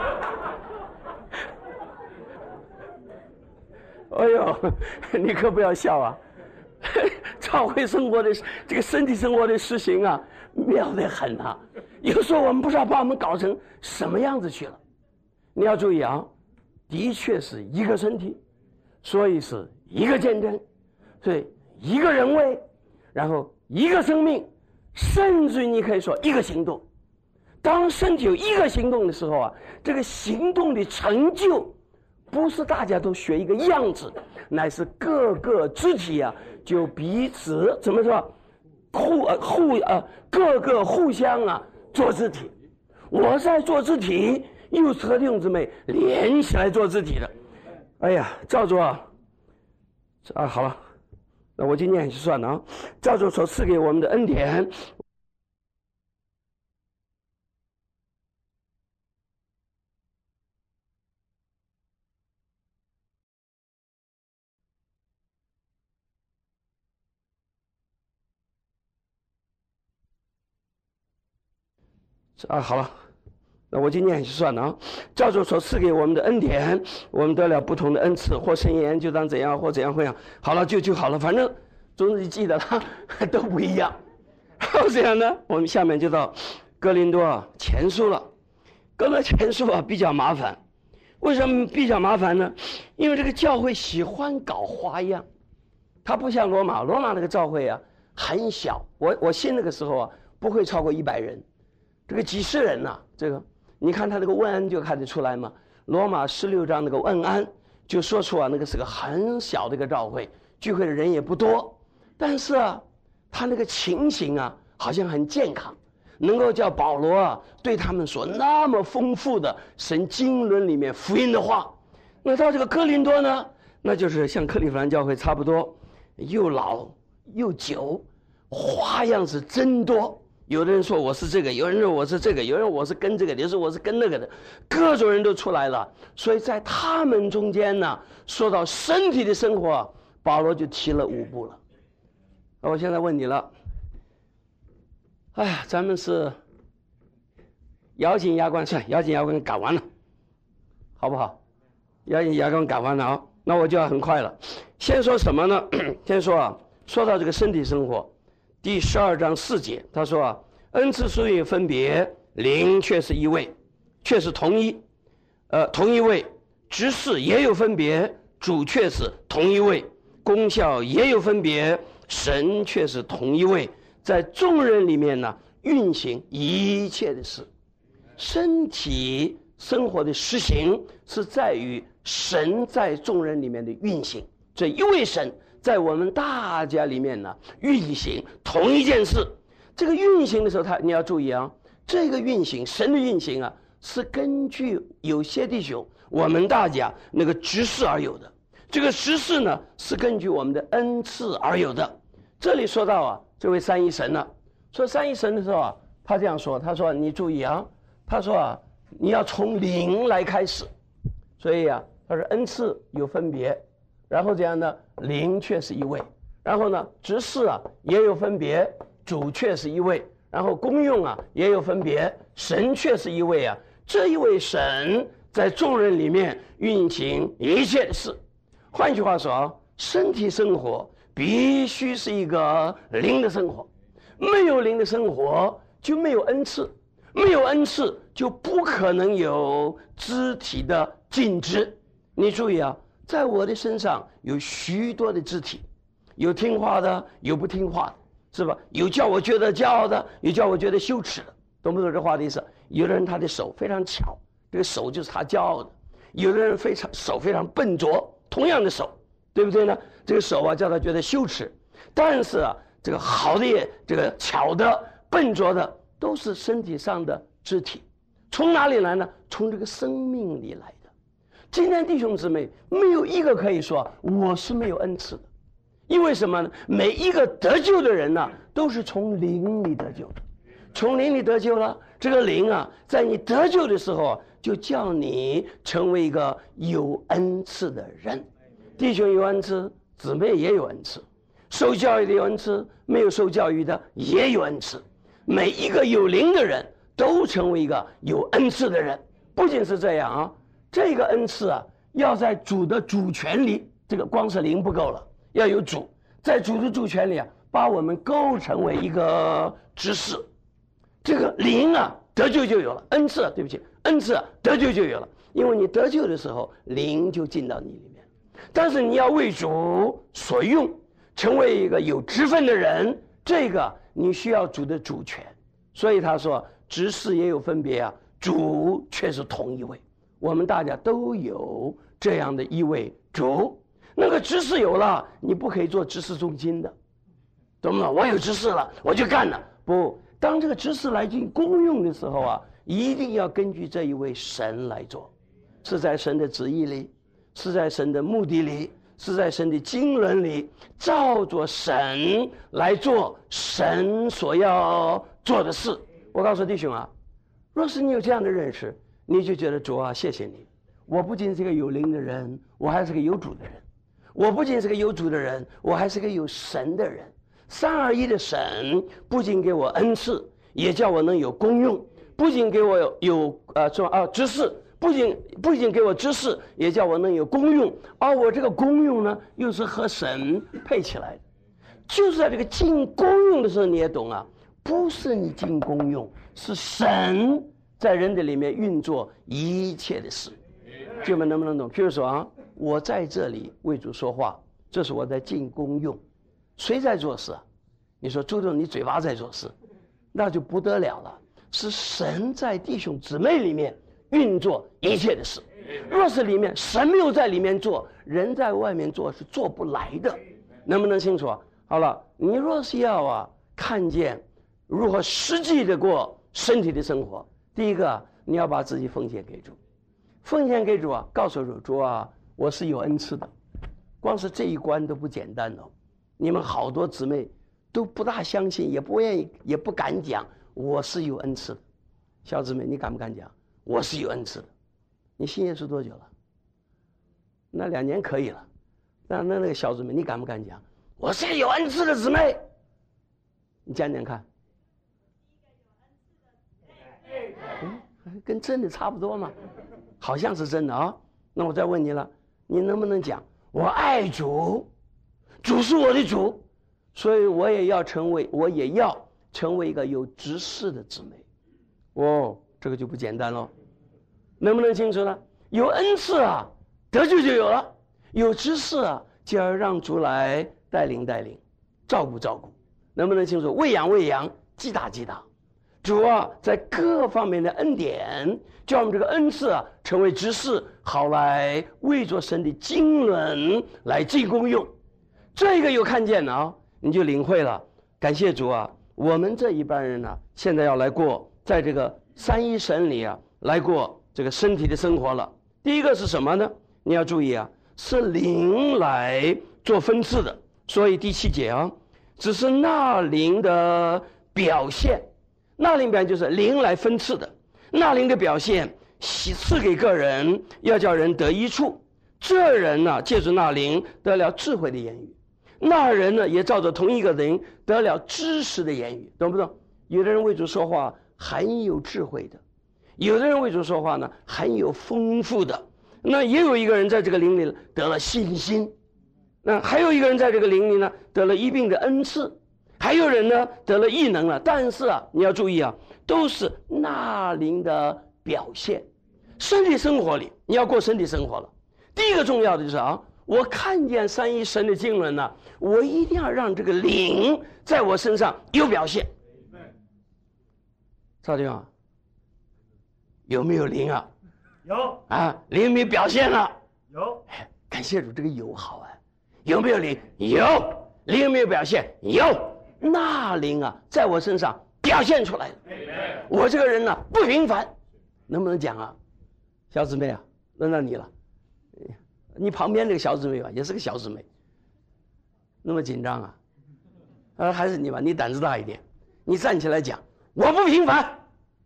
哎呦，你可不要笑啊！教会生活的这个身体生活的实行啊，妙得很啊！有时候我们不知道把我们搞成什么样子去了。你要注意啊，的确是一个身体，所以是一个见证，所以一个人位，然后。一个生命，甚至你可以说一个行动。当身体有一个行动的时候啊，这个行动的成就，不是大家都学一个样子，乃是各个肢体啊，就彼此怎么说，互呃互呃各个互相啊做肢体。我在做肢体，又是和弟兄姊妹连起来做肢体的。哎呀，照着啊，啊好了。那我今天也就算了啊，照着所赐给我们的恩典，啊好了，那我今天也就算了啊，照着所赐给我们的恩典，我们得了不同的恩赐，或圣言就当怎样，或怎样会样，好了就就好了，反正总之记得了都不一样。然后这样呢，我们下面就到哥林多前书了。哥林多前书啊比较麻烦，为什么比较麻烦呢？因为这个教会喜欢搞花样，它不像罗马，罗马那个教会啊很小，我我信那个时候啊不会超过一百人，这个几十人呐、啊，这个你看他那个问安就看得出来嘛。罗马十六章那个问安就说出啊，那个是个很小的一个教会，聚会的人也不多，但是啊，他那个情形啊好像很健康，能够叫保罗啊对他们说那么丰富的神经纶里面福音的话。那到这个哥林多呢，那就是像克利夫兰教会差不多，又老又久，花样是真多。有的人说我是这个，有人说我是这个，有人我是跟这个，有人说我是跟那个的，各种人都出来了。所以在他们中间呢，说到身体的生活，保罗就提了五步了。我现在问你了，哎呀，咱们是咬紧牙关，算咬紧牙关赶完了，好不好？咬紧牙关赶完了啊，那我就要很快了。先说什么呢？先说啊，说到这个身体生活。第十二章四节，他说啊，恩赐属于分别，灵却是一位，却是同一，呃，同一位；职事也有分别，主却是同一位；功效也有分别，神却是同一位。在众人里面呢，运行一切的事。身体生活的实行是在于神在众人里面的运行，这一位神在我们大家里面呢运行同一件事。这个运行的时候，他你要注意啊，这个运行神的运行啊，是根据有些弟兄我们大家那个职事而有的，这个职事呢是根据我们的恩赐而有的。这里说到啊，这位三一神呢、啊，说三一神的时候啊，他这样说，他说你注意啊，他说啊，你要从灵来开始，所以啊，他说恩赐有分别。然后这样呢，灵却是一位，然后呢，职事啊也有分别，主却是一位，然后功用啊也有分别，神却是一位啊。这一位神在众人里面运行一切的事。换句话说，身体生活必须是一个灵的生活，没有灵的生活就没有恩赐，没有恩赐就不可能有肢体的尽职。你注意啊，在我的身上有许多的肢体， 有听话的，有不听话的，是吧？有叫我觉得骄傲的，有叫我觉得羞耻的，懂不懂这话的意思？有的人他的手非常巧，这个手就是他骄傲的；有的人非常手非常笨拙，同样的手，对不对呢？这个手啊，叫他觉得羞耻。但是啊，这个好的也，这个巧的、笨拙的，都是身体上的肢体。从哪里来呢？从这个生命里来的。今天弟兄姊妹没有一个可以说我是没有恩赐的，因为什么呢？每一个得救的人呢、啊，都是从灵里得救的，从灵里得救了。这个灵啊，在你得救的时候啊，就叫你成为一个有恩赐的人。弟兄有恩赐，姊妹也有恩赐，受教育的有恩赐，没有受教育的也有恩赐。每一个有灵的人都成为一个有恩赐的人。不仅是这样啊，这个恩赐啊，要在主的主权里，这个光是灵不够了，要有主，在主的主权里啊，把我们构成为一个执事。这个灵啊，得救就有了；恩赐，对不起，恩赐啊，得救就有了。因为你得救的时候，灵就进到你里面。但是你要为主所用，成为一个有职分的人，这个你需要主的主权。所以他说，执事也有分别啊，主却是同一位。我们大家都有这样的一位主。那个执事有了，你不可以做执事中心的，懂吗？我有执事了，我就干了。不，当这个执事来进公用的时候啊，一定要根据这一位神来做，是在神的旨意里，是在神的目的里，是在神的经纶里，照着神来做神所要做的事。我告诉弟兄啊，若是你有这样的认识，你就觉得主啊，谢谢你，我不仅是个有灵的人，我还是个有主的人。我不仅是个有主的人，我还是个有神的人。三而一的神不仅给我恩赐，也叫我能有功用；不仅给我有有呃说啊知识，不仅不仅给我知识，也叫我能有功用。而我这个功用呢，又是和神配起来的。就是在这个进功用的时候，你也懂啊，不是你进功用，是神在人的里面运作一切的事。弟兄们能不能懂？譬如说啊，我在这里为主说话，这是我在进功用。谁在做事啊？你说朱总，你嘴巴在做事，那就不得了了。是神在弟兄姊妹里面运作一切的事。若是里面神没有在里面做，人在外面做是做不来的。能不能清楚啊？好了，你若是要啊看见如何实际的过身体的生活，第一个你要把自己奉献给主，奉献给主啊，告诉主，主啊，我是有恩赐的。光是这一关都不简单哦。你们好多姊妹都不大相信，也不愿意，也不敢讲我是有恩赐的。小姊妹，你敢不敢讲我是有恩赐的？你信耶稣多久了？那两年可以了。那那那个小姊妹，你敢不敢讲我是个有恩赐的姊妹？你讲讲看。嗯，跟真的差不多嘛，好像是真的啊、哦。那我再问你了，你能不能讲我爱主？主是我的主，所以我也要成为，我也要成为一个有执事的姊妹。哦，这个就不简单了，能不能清楚呢？有恩赐啊，得救就有了；有执事啊，就要让主来带领带领，照顾照顾，能不能清楚？喂养喂养，击打击打。主啊，在各方面的恩典，叫我们这个恩赐啊，成为执事，好来为着神的经纶来进功用。这个有看见了啊，你就领会了。感谢主啊，我们这一般人呢、啊，现在要来过在这个三一神里啊，来过这个身体的生活了。第一个是什么呢？你要注意啊，是灵来做分赐的。所以第七节啊，只是那灵的表现，那灵表现就是灵来分赐的。那灵的表现，赐给个人，要叫人得益处。这人呢、啊，借助那灵得了智慧的言语。那人呢，也照着同一个灵得了知识的言语，懂不懂？有的人为主说话很有智慧的，有的人为主说话呢很有丰富的。那也有一个人在这个灵里得了信心，那还有一个人在这个灵里呢得了一并的恩赐，还有人呢得了异能了。但是啊，你要注意啊，都是那灵的表现。身体生活里，你要过身体生活了。第一个重要的就是啊， 我看见三一神的经纶呢，我一定要让这个灵在我身上有表现。赵弟兄，有没有灵啊？ 有啊，灵有没有表现了？ 有， 哎，感谢主，这个有好啊。有没有灵？有。灵有没有表现？有。那灵啊，在我身上表现出来了。我这个人呢，不平凡，能不能讲啊？小姊妹啊，轮到你了。你旁边这个小姊妹吧，也是个小姊妹，那么紧张啊？啊，还是你吧，你胆子大一点，你站起来讲，我不平凡。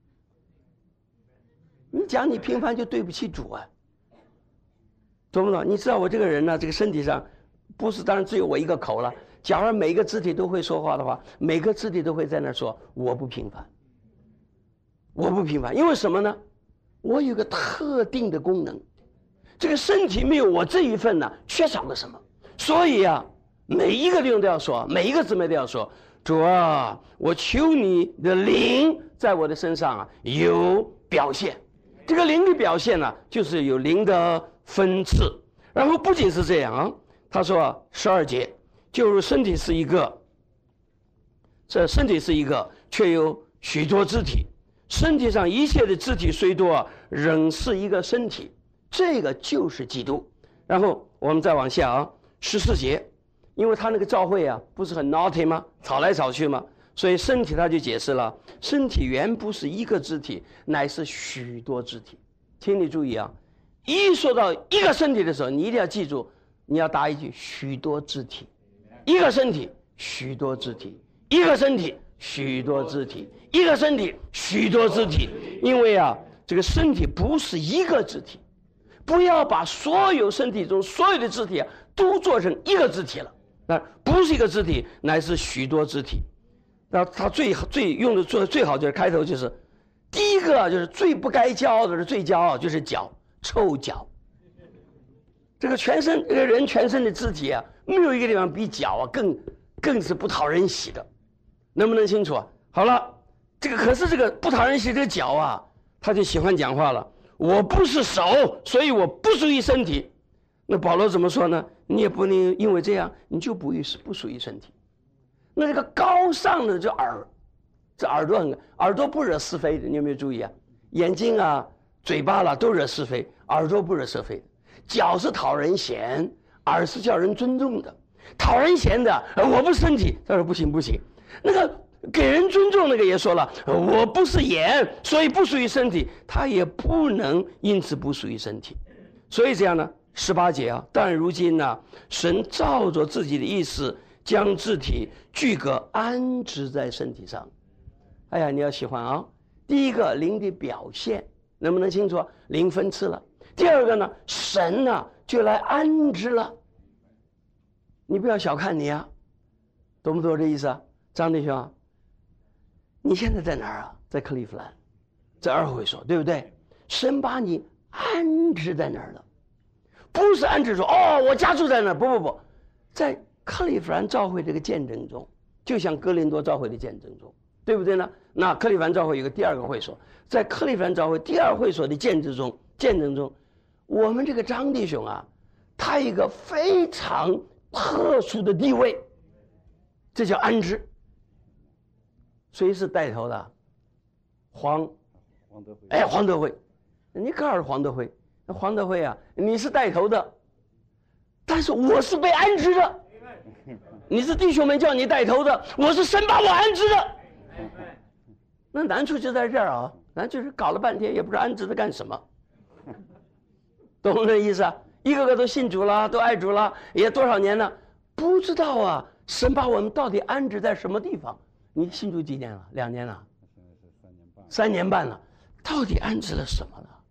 你讲你平凡就对不起主啊，懂不懂？你知道我这个人呢，这个身体上，不是当然只有我一个口了。假如每个肢体都会说话的话，每个肢体都会在那说我不平凡，我不平凡，因为什么呢？我有个特定的功能。这个身体没有我这一份呢，缺少了什么？所以啊，每一个弟兄都要说，每一个姊妹都要说，主啊，我求你的灵在我的身上啊有表现。这个灵的表现呢、啊，就是有灵的分次。然后不仅是这样啊，他说十二节，就是身体是一个，这身体是一个，却有许多肢体。身体上一切的肢体虽多啊，仍是一个身体。这个就是基督。然后我们再往下啊，十四节，因为他那个教会啊，不是很 naughty 吗？吵来吵去吗？所以身体他就解释了，身体原不是一个肢体，乃是许多肢体。请你注意啊，一说到一个身体的时候，你一定要记住，你要答一句许多肢体。一个身体，许多肢体；一个身体，许多肢体；一个身体，许多肢体。因为啊，这个身体不是一个肢体。不要把所有身体中所有的肢体啊都做成一个肢体了，那不是一个肢体，乃是许多肢体。那他最最用的做的最好就是开头就是第一个就是最不该骄傲的是最骄傲就是脚，臭脚。这个全身这个人全身的肢体啊，没有一个地方比脚啊更更是不讨人喜的，能不能清楚啊？好了，这个可是这个不讨人喜的脚啊，他就喜欢讲话了。我不是手，所以我不属于身体。那保罗怎么说呢？你也不能因为这样，你就不是不属于身体。那这个高尚的这耳，这耳朵很，耳朵不惹是非的，你有没有注意啊？眼睛啊、嘴巴啦都惹是非，耳朵不惹是非的。脚是讨人嫌，耳是叫人尊重的。讨人嫌的，我不是身体，他说不行不行。那个给人尊重那个也说了，我不是眼，所以不属于身体，他也不能因此不属于身体。所以这样呢，十八节啊，但如今呢，神照着自己的意思，将肢体俱各安置在身体上。哎呀，你要喜欢啊！第一个灵的表现，能不能清楚？灵分次了。第二个呢，神呢、啊、就来安置了。你不要小看你啊，懂不懂这意思啊？张弟兄啊，你现在在哪儿啊？在克利夫兰，在二会所，对不对？神把你安置在哪儿了？不是安置说哦，我家住在那儿，不不不，在克利夫兰教会这个见证中，就像哥林多教会的见证中，对不对呢？那克利夫兰教会有个第二个会所，在克利夫兰教会第二会所的见证中，见证中，我们这个张弟兄啊，他有一个非常特殊的地位，这叫安置。谁是带头的？黄黄德辉。 哎，黄德辉，你告诉黄德辉，黄德辉啊，你是带头的，但是我是被安置的。你是弟兄们叫你带头的，我是神把我安置的。那难处就在这儿啊，难处是搞了半天也不知道安置的干什么，懂我这意思啊？一个个都信主了，都爱主了，也多少年了，不知道啊，神把我们到底安置在什么地方？你信主几年了？两年了？ 现在是三年半。 三年半了，到底安置了什么了？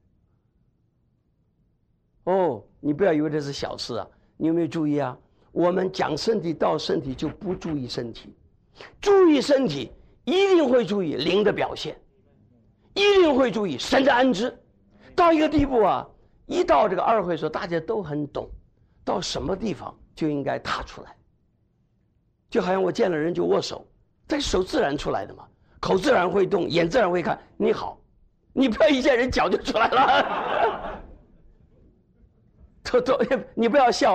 哦，你不要以为这是小事啊！你有没有注意啊？我们讲身体到身体就不注意身体，注意身体一定会注意灵的表现，一定会注意神的安置。到一个地步啊，一到这个二会所，大家都很懂，到什么地方就应该踏出来。就好像我见了人就握手，这手自然出来的嘛，口自然会动，眼自然会看你好，你不要一见人脚就出来了。都都，你不要笑啊！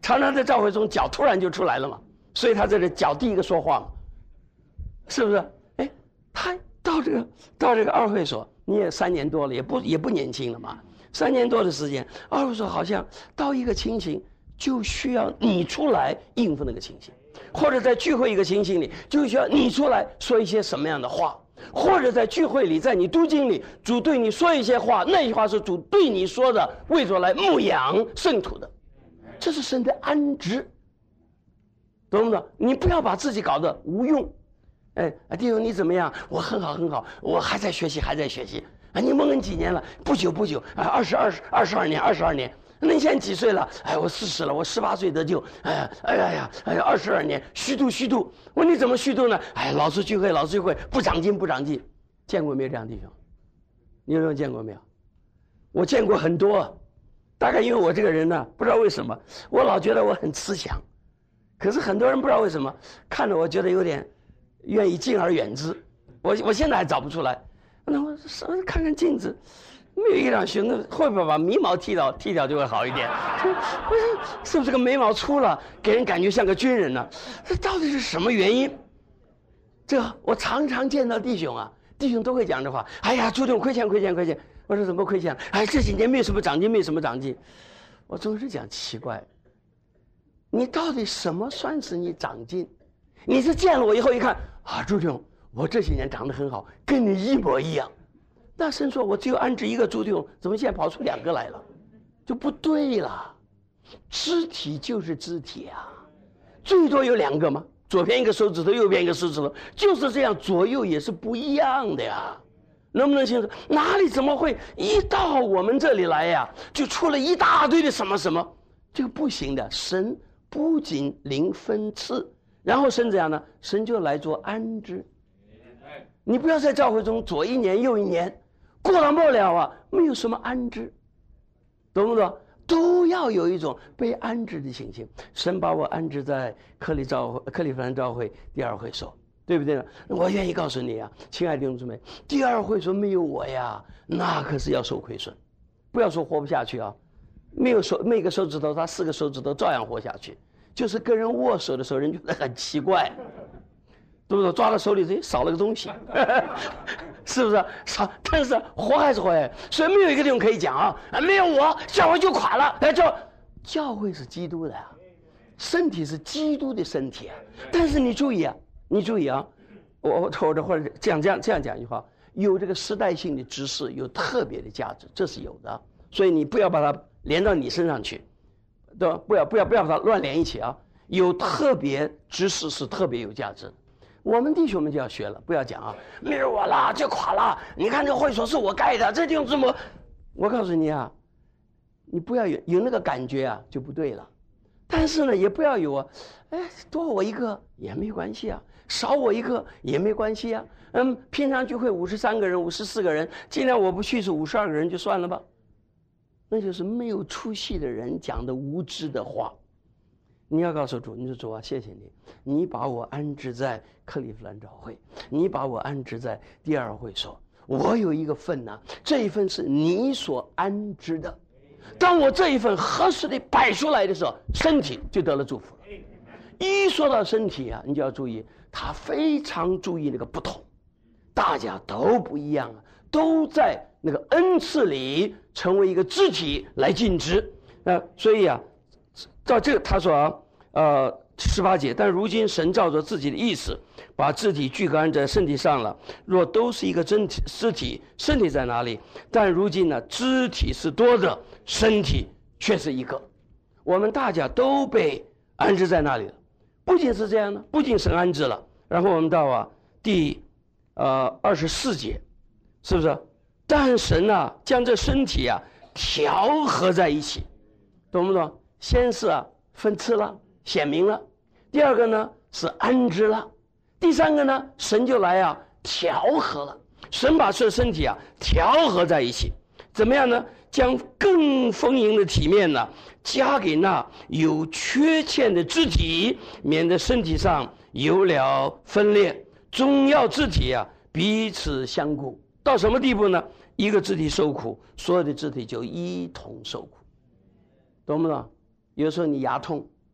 常常在教会中脚突然就出来了嘛，所以他这里脚第一个说话嘛，是不是？哎，他到这个到这个二会所，你也三年多了，也不也不年轻了嘛，三年多的时间，二会所好像到一个情形就需要你出来应付那个情形，或者在聚会一个情形里就需要你出来说一些什么样的话。或者在聚会里，在你读经里，主对你说一些话，那些话是主对你说的，为着来牧养圣徒的，这是神的安置，懂不懂？你不要把自己搞得无用。哎，弟兄你怎么样？我很好很好，我还在学习还在学习。啊，你蒙恩几年了？不久不久啊，二十二二十二年二十二年。那你现在几岁了？哎，我四十了，我十八岁得救。哎呀，哎呀呀，哎呀，二十二年虚度虚度。我说你怎么虚度呢？哎，老是聚会，老是聚会，不长进不长进。见过没有这样的弟兄？你有没有见过没有？我见过很多。大概因为我这个人呢，不知道为什么，我老觉得我很慈祥，可是很多人不知道为什么看着我觉得有点愿意敬而远之。我我现在还找不出来。那我稍微看看镜子。没有一两兄，那会不会把眉毛剃掉？剃掉就会好一点。是不是这个眉毛粗了，给人感觉像个军人呢？这到底是什么原因？这我常常见到弟兄啊，弟兄都会讲这话。哎呀，朱总亏欠亏欠亏欠。我说怎么亏欠？哎，这几年没有什么长进，没有什么长进。我总是讲奇怪，你到底什么算是你长进？你是见了我以后一看啊，朱总，我这些年长得很好，跟你一模一样。那神说我只有安置一个猪弟兄，怎么现在跑出两个来了？就不对了。肢体就是肢体啊，最多有两个吗？左边一个手指头，右边一个手指头，就是这样，左右也是不一样的呀。能不能清楚？哪里怎么会一到我们这里来呀，就出了一大堆的什么什么？这个不行的。神不仅零分次，然后神怎样呢？神就来做安置。你不要在教会中左一年右一年。过了末了啊，没有什么安置，懂不懂？都要有一种被安置的情形。神把我安置在克里教会、克利夫兰教会第二会所，对不对呢？我愿意告诉你啊，亲爱的弟兄姊妹，第二会所没有我呀，那可是要受亏损。不要说活不下去啊，没有手，每个手指头，他四个手指头照样活下去。就是跟人握手的时候，人觉得很奇怪。对不对？抓到手里这少了个东西，是不是？少，但是活还是活，所以没有一个地方可以讲啊，没有我教会就垮了。哎，教教会是基督的呀，身体是基督的身体啊。但是你注意啊，你注意啊，我我或者或者这样这样这样讲一句话，有这个时代性的知识有特别的价值，这是有的。所以你不要把它连到你身上去，对吧？不要不要不要把它乱连一起啊。有特别知识是特别有价值的。我们弟兄们就要学了，不要讲啊，没有我了就垮了。你看这个会所是我盖的，这地方怎么？我告诉你啊，你不要有有那个感觉啊，就不对了。但是呢，也不要有啊，哎，多我一个也没关系啊，少我一个也没关系啊。嗯，平常聚会五十三个人、五十四个人，尽量我不去是五十二个人就算了吧。那就是没有出息的人讲的无知的话。你要告诉主，你说主啊，谢谢你，你把我安置在克利夫兰教会，你把我安置在第二会所，我有一个份呐、啊，这一份是你所安置的。当我这一份合适的摆出来的时候，身体就得了祝福了。一说到身体啊，你就要注意，他非常注意那个不同，大家都不一样啊，都在那个恩赐里成为一个肢体来尽职。呃，所以啊。照这个他说啊，呃，十八节，但如今神照着自己的意思，把肢体聚合安在身体上了。若都是一个真体肢体，身体在哪里？但如今呢，肢体是多的，身体却是一个。我们大家都被安置在那里了。不仅是这样呢，不仅神安置了，然后我们到啊第呃二十四节，是不是？但神啊将这身体啊调和在一起，懂不懂？先是啊分次了，显明了；第二个呢是安置了；第三个呢，神就来啊调和了。神把这身体啊调和在一起，怎么样呢？将更丰盈的体面呢加给那有缺欠的肢体，免得身体上有了分裂。总要肢体啊彼此相顾，到什么地步呢？一个肢体受苦，所有的肢体就一同受苦，懂不懂？有时候你牙痛，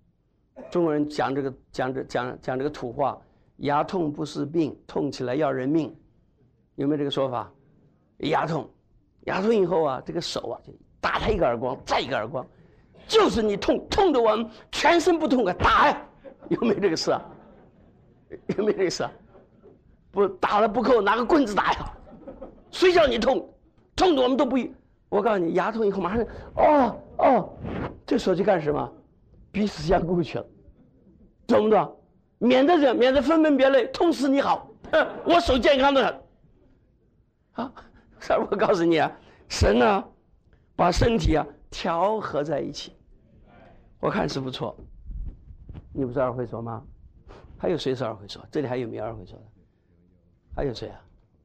中国人讲这个讲这讲讲这个土话，牙痛不是病，痛起来要人命，有没有这个说法？牙痛，牙痛以后啊，这个手啊就打他一个耳光，再一个耳光，就是你痛，痛的我们全身不痛啊，打呀，有没有这个事啊？有没有这个事啊？不打了不够，拿个棍子打呀，谁叫你痛？痛的我们都不，我告诉你，牙痛以后马上，哦哦，这手去干什么？彼此相顾去了，懂不懂？免得这，免得分门别类，痛死你好，我手健康的很。啊，所以我告诉你啊，神呢，把身体啊调和在一起，我看是不错。你不是二会所吗？还有谁是二会所？这里还有没有二会所的？还有谁啊？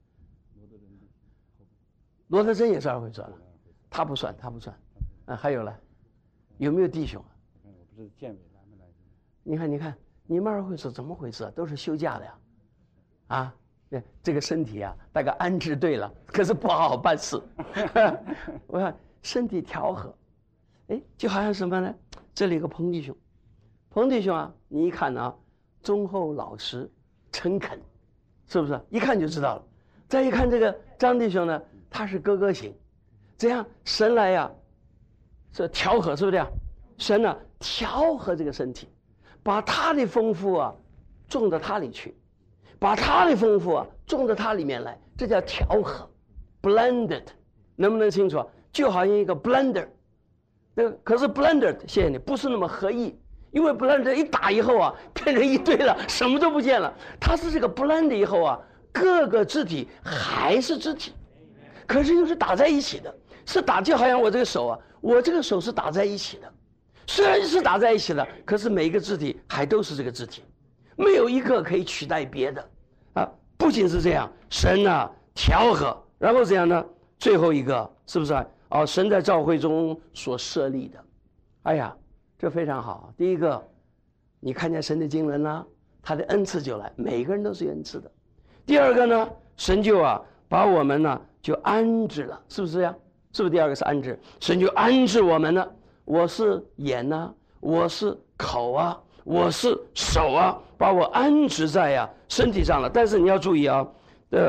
罗德珍也是二会所的，他不算，他不算。啊，还有了，有没有弟兄啊？ 我不是建委他们来的。 你看，你看，你们二会所怎么回事啊？都是休假的呀，啊，这个身体啊，大概安置对了，可是不好好办事。我看身体调和，哎，就好像什么呢？这里有个彭弟兄，彭弟兄啊，你一看啊，忠厚老实、诚恳，是不是？一看就知道了。再一看这个张弟兄呢，他是哥哥型，这样神来呀、啊，这调和是不是这样？神呢、啊、调和这个身体，把他的丰富啊种到他里去，把他的丰富啊种到他里面来，这叫调和 ，blended， 能不能清楚？就好像一个 blender， 那个可是 blender， 谢谢你，不是那么合意。因为 blender 一打以后啊，变成一堆了，什么都不见了。它是这个 blend 以后啊，各个肢体还是肢体，可是又是打在一起的，是打就好像我这个手啊，我这个手是打在一起的，虽然是打在一起的，可是每一个肢体还都是这个肢体，没有一个可以取代别的啊。不仅是这样，神啊调和，然后怎样呢？最后一个是不是啊？哦，神在教会中所设立的，哎呀。这非常好。第一个，你看见神的经纶啦，他的恩赐就来，每个人都是有恩赐的。第二个呢，神就啊把我们呢就安置了，是不是呀？是不是第二个是安置？神就安置我们了。我是眼呐、啊，我是口啊，我是手啊，把我安置在呀、啊、身体上了。但是你要注意啊，呃，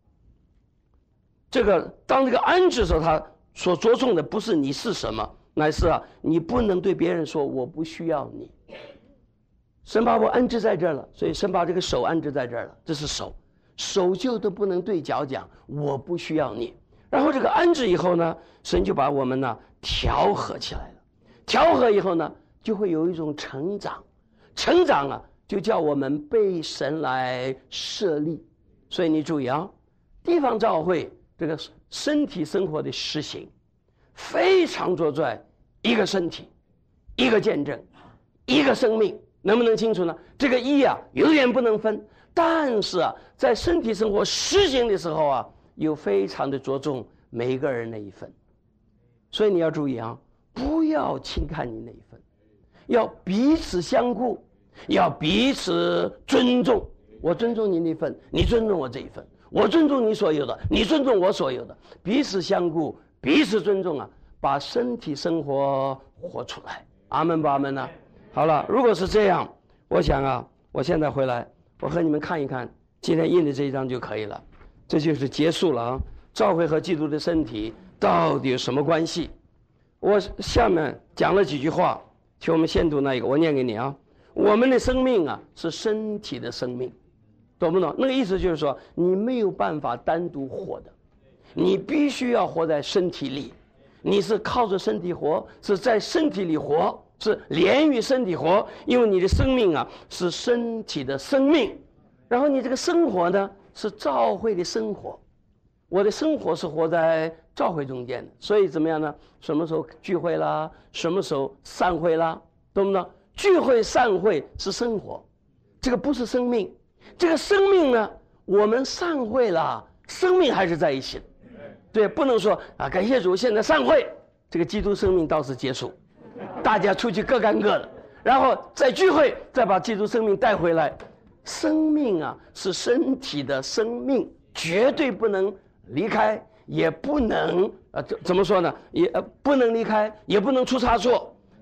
这个当这个安置的时候，他所着重的不是你是什么。乃是啊，你不能对别人说我不需要你。神把我安置在这儿了，所以神把这个手安置在这儿了，这是手，手就都不能对脚讲我不需要你。然后这个安置以后呢，神就把我们呢调和起来了。调和以后呢，就会有一种成长，成长啊，就叫我们被神来设立。所以你注意啊，地方教会这个身体生活的实行，非常着在一个身体，一个见证，一个生命，能不能清楚呢？这个一啊，永远不能分。但是啊，在身体生活实行的时候啊，又非常的着重每个人那一份。所以你要注意啊，不要轻看你那一份，要彼此相顾，要彼此尊重。我尊重你那份，你尊重我这一份；我尊重你所有的，你尊重我所有的，彼此相顾。彼此尊重啊，把身体生活活出来。阿门吧，阿门呢？好了，如果是这样，我想啊，我现在回来，我和你们看一看今天印的这一章就可以了。这就是结束了啊。教会和基督的身体到底有什么关系？我下面讲了几句话，请我们先读那一个，我念给你啊。我们的生命啊，是身体的生命，懂不懂？那个意思就是说，你没有办法单独活的。你必须要活在身体里，你是靠着身体活，是在身体里活，是连于身体活，因为你的生命啊是身体的生命，然后你这个生活呢是教会的生活，我的生活是活在教会中间的，所以怎么样呢？什么时候聚会啦，什么时候散会啦，懂不懂？聚会散会是生活，这个不是生命，这个生命呢，我们散会了，生命还是在一起的。对，不能说啊，感谢主，现在散会，这个基督生命到此结束，大家出去各干各的，然后再聚会，再把基督生命带回来。生命啊，是身体的生命，绝对不能离开，也不能啊，怎怎么说呢？也、呃、不能离开，也不能出差错。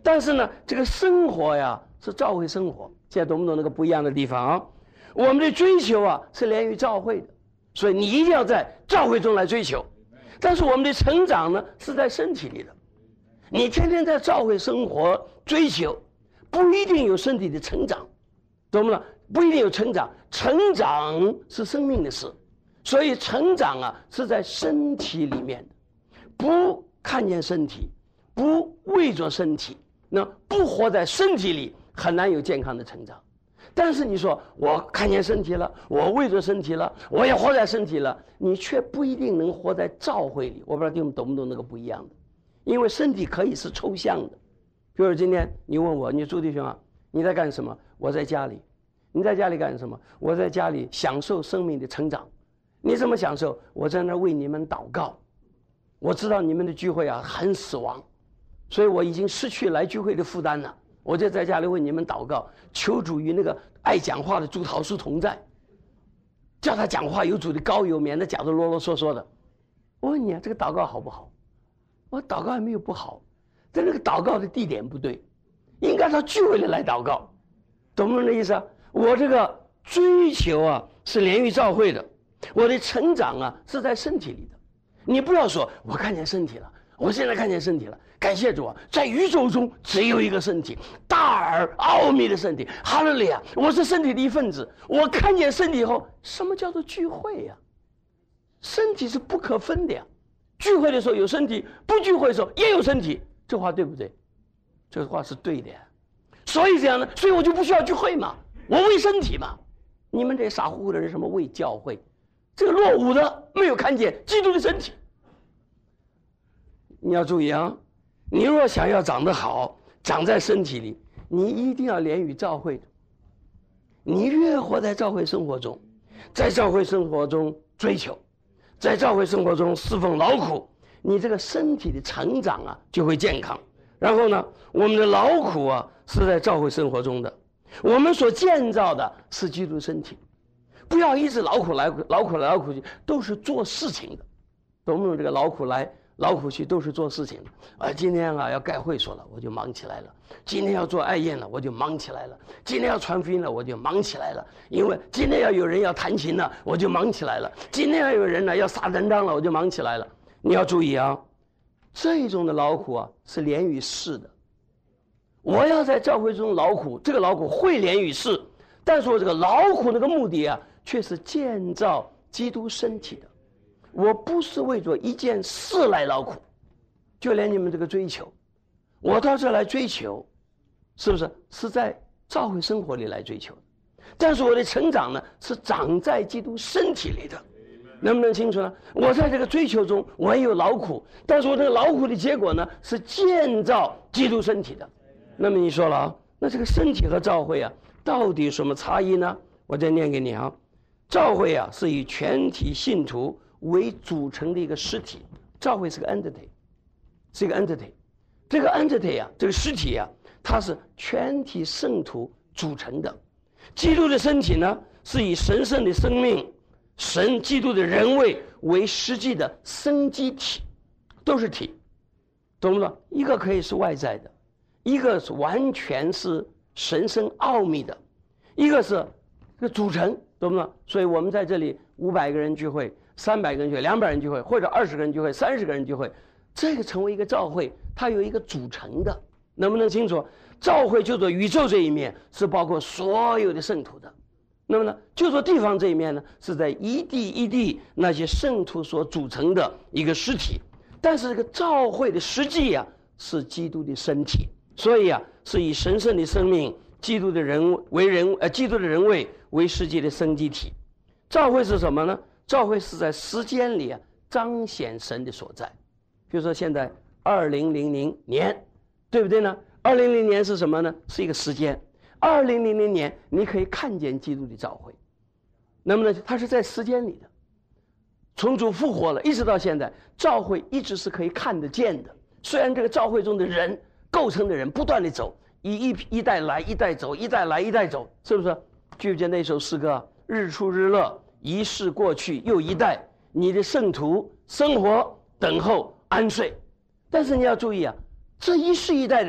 但是呢，这个生活呀是教会生活，现在懂不懂那个不一样的地方啊？我们的追求啊是连于教会的，所以你一定要在教会中来追求。但是我们的成长呢是在身体里的，你天天在教会生活追求，不一定有身体的成长，懂不懂？不一定有成长，成长是生命的事，所以成长啊是在身体里面的，不看见身体，不为着身体，那不活在身体里，很难有健康的成长。但是你说我看见身体了，我为着身体了，我也活在身体了，你却不一定能活在教会里。我不知道弟兄们懂不懂那个不一样的，因为身体可以是抽象的。比如今天你问我，你朱弟兄啊，你在干什么？我在家里。你在家里干什么？我在家里享受生命的成长。你怎么享受？我在那儿为你们祷告。我知道你们的聚会啊很死亡，所以我已经失去来聚会的负担了。我就在家里为你们祷告，求主与那个爱讲话的朱桃叔同在，叫他讲话有主的高有免的，讲得啰啰嗦嗦的。我问你啊，这个祷告好不好？我祷告还没有不好，但那个祷告的地点不对，应该到聚会里来祷告，懂不懂这意思啊？我这个追求啊是连于教会的，我的成长啊是在身体里的。你不要说我看见身体了，我现在看见身体了，感谢主啊，在宇宙中只有一个身体，大而奥秘的身体，哈利路亚！我是身体的一份子。我看见身体以后，什么叫做聚会呀？身体是不可分的呀。聚会的时候有身体，不聚会的时候也有身体，这话对不对？这话是对的呀。所以这样呢，所以我就不需要聚会嘛，我为身体嘛。你们这些傻乎乎的人，什么为教会？这个落伍的没有看见基督的身体。你要注意啊，你若想要长得好，长在身体里，你一定要连于教会的。你越活在教会生活中，在教会生活中追求，在教会生活中侍奉劳苦，你这个身体的成长啊就会健康。然后呢，我们的劳苦啊是在教会生活中的，我们所建造的是基督身体。不要一直劳苦来劳苦来劳苦去，都是做事情的，懂不懂？这个劳苦来劳苦去都是做事情的。啊，今天啊要盖会所了，我就忙起来了；今天要做爱宴了，我就忙起来了；今天要传福音了，我就忙起来了。因为今天要有人要弹琴了，我就忙起来了；今天要有人呢要撒单张了，我就忙起来了。你要注意啊，这种的劳苦啊是连于世的。我要在教会中劳苦，这个劳苦会连于世，但是我这个劳苦那个目的啊，却是建造基督身体的。我不是为着一件事来劳苦，就连你们这个追求，我到这来追求，是不是是在教会生活里来追求的？但是我的成长呢，是长在基督身体里的，能不能清楚呢？我在这个追求中，我也有劳苦，但是我这个劳苦的结果呢，是建造基督身体的。那么你说了啊，那这个身体和教会啊，到底有什么差异呢？我再念给你啊，教会啊是以全体信徒为组成的一个实体，教会是个 entity， 是一个 entity。这个 entity 啊，这个实体啊，它是全体圣徒组成的。基督的身体呢，是以神圣的生命、神基督的人位为实际的生机体，都是体，懂不懂？一个可以是外在的，一个是完全是神圣奥秘的，一个是这个组成，懂不懂？所以我们在这里五百个人聚会，三百个人聚会，两百人聚会，或者二十个人聚会，三十个人聚会，这个成为一个教会，它有一个组成的，能不能清楚？教会就做宇宙这一面是包括所有的圣徒的，那么呢，就做地方这一面呢，是在一地一地那些圣徒所组成的一个实体。但是这个教会的实际啊，是基督的身体，所以啊，是以神圣的生命、基督的人为人呃，基督的人位为实际的生机体。教会是什么呢？教会是在时间里啊彰显神的所在。比如说现在二零零零年，对不对呢？二零零零年是什么呢？是一个时间。二零零零年你可以看见基督的教会，那么呢，它是在时间里的。从主复活了，一直到现在，教会一直是可以看得见的。虽然这个教会中的人构成的人不断的走，一一一代来一代走，一代来一代走，是不是？记不记得那首诗歌？日出日落，一世过去又一代，你的圣徒生活等候安睡。但是你要注意啊，这一世一代的人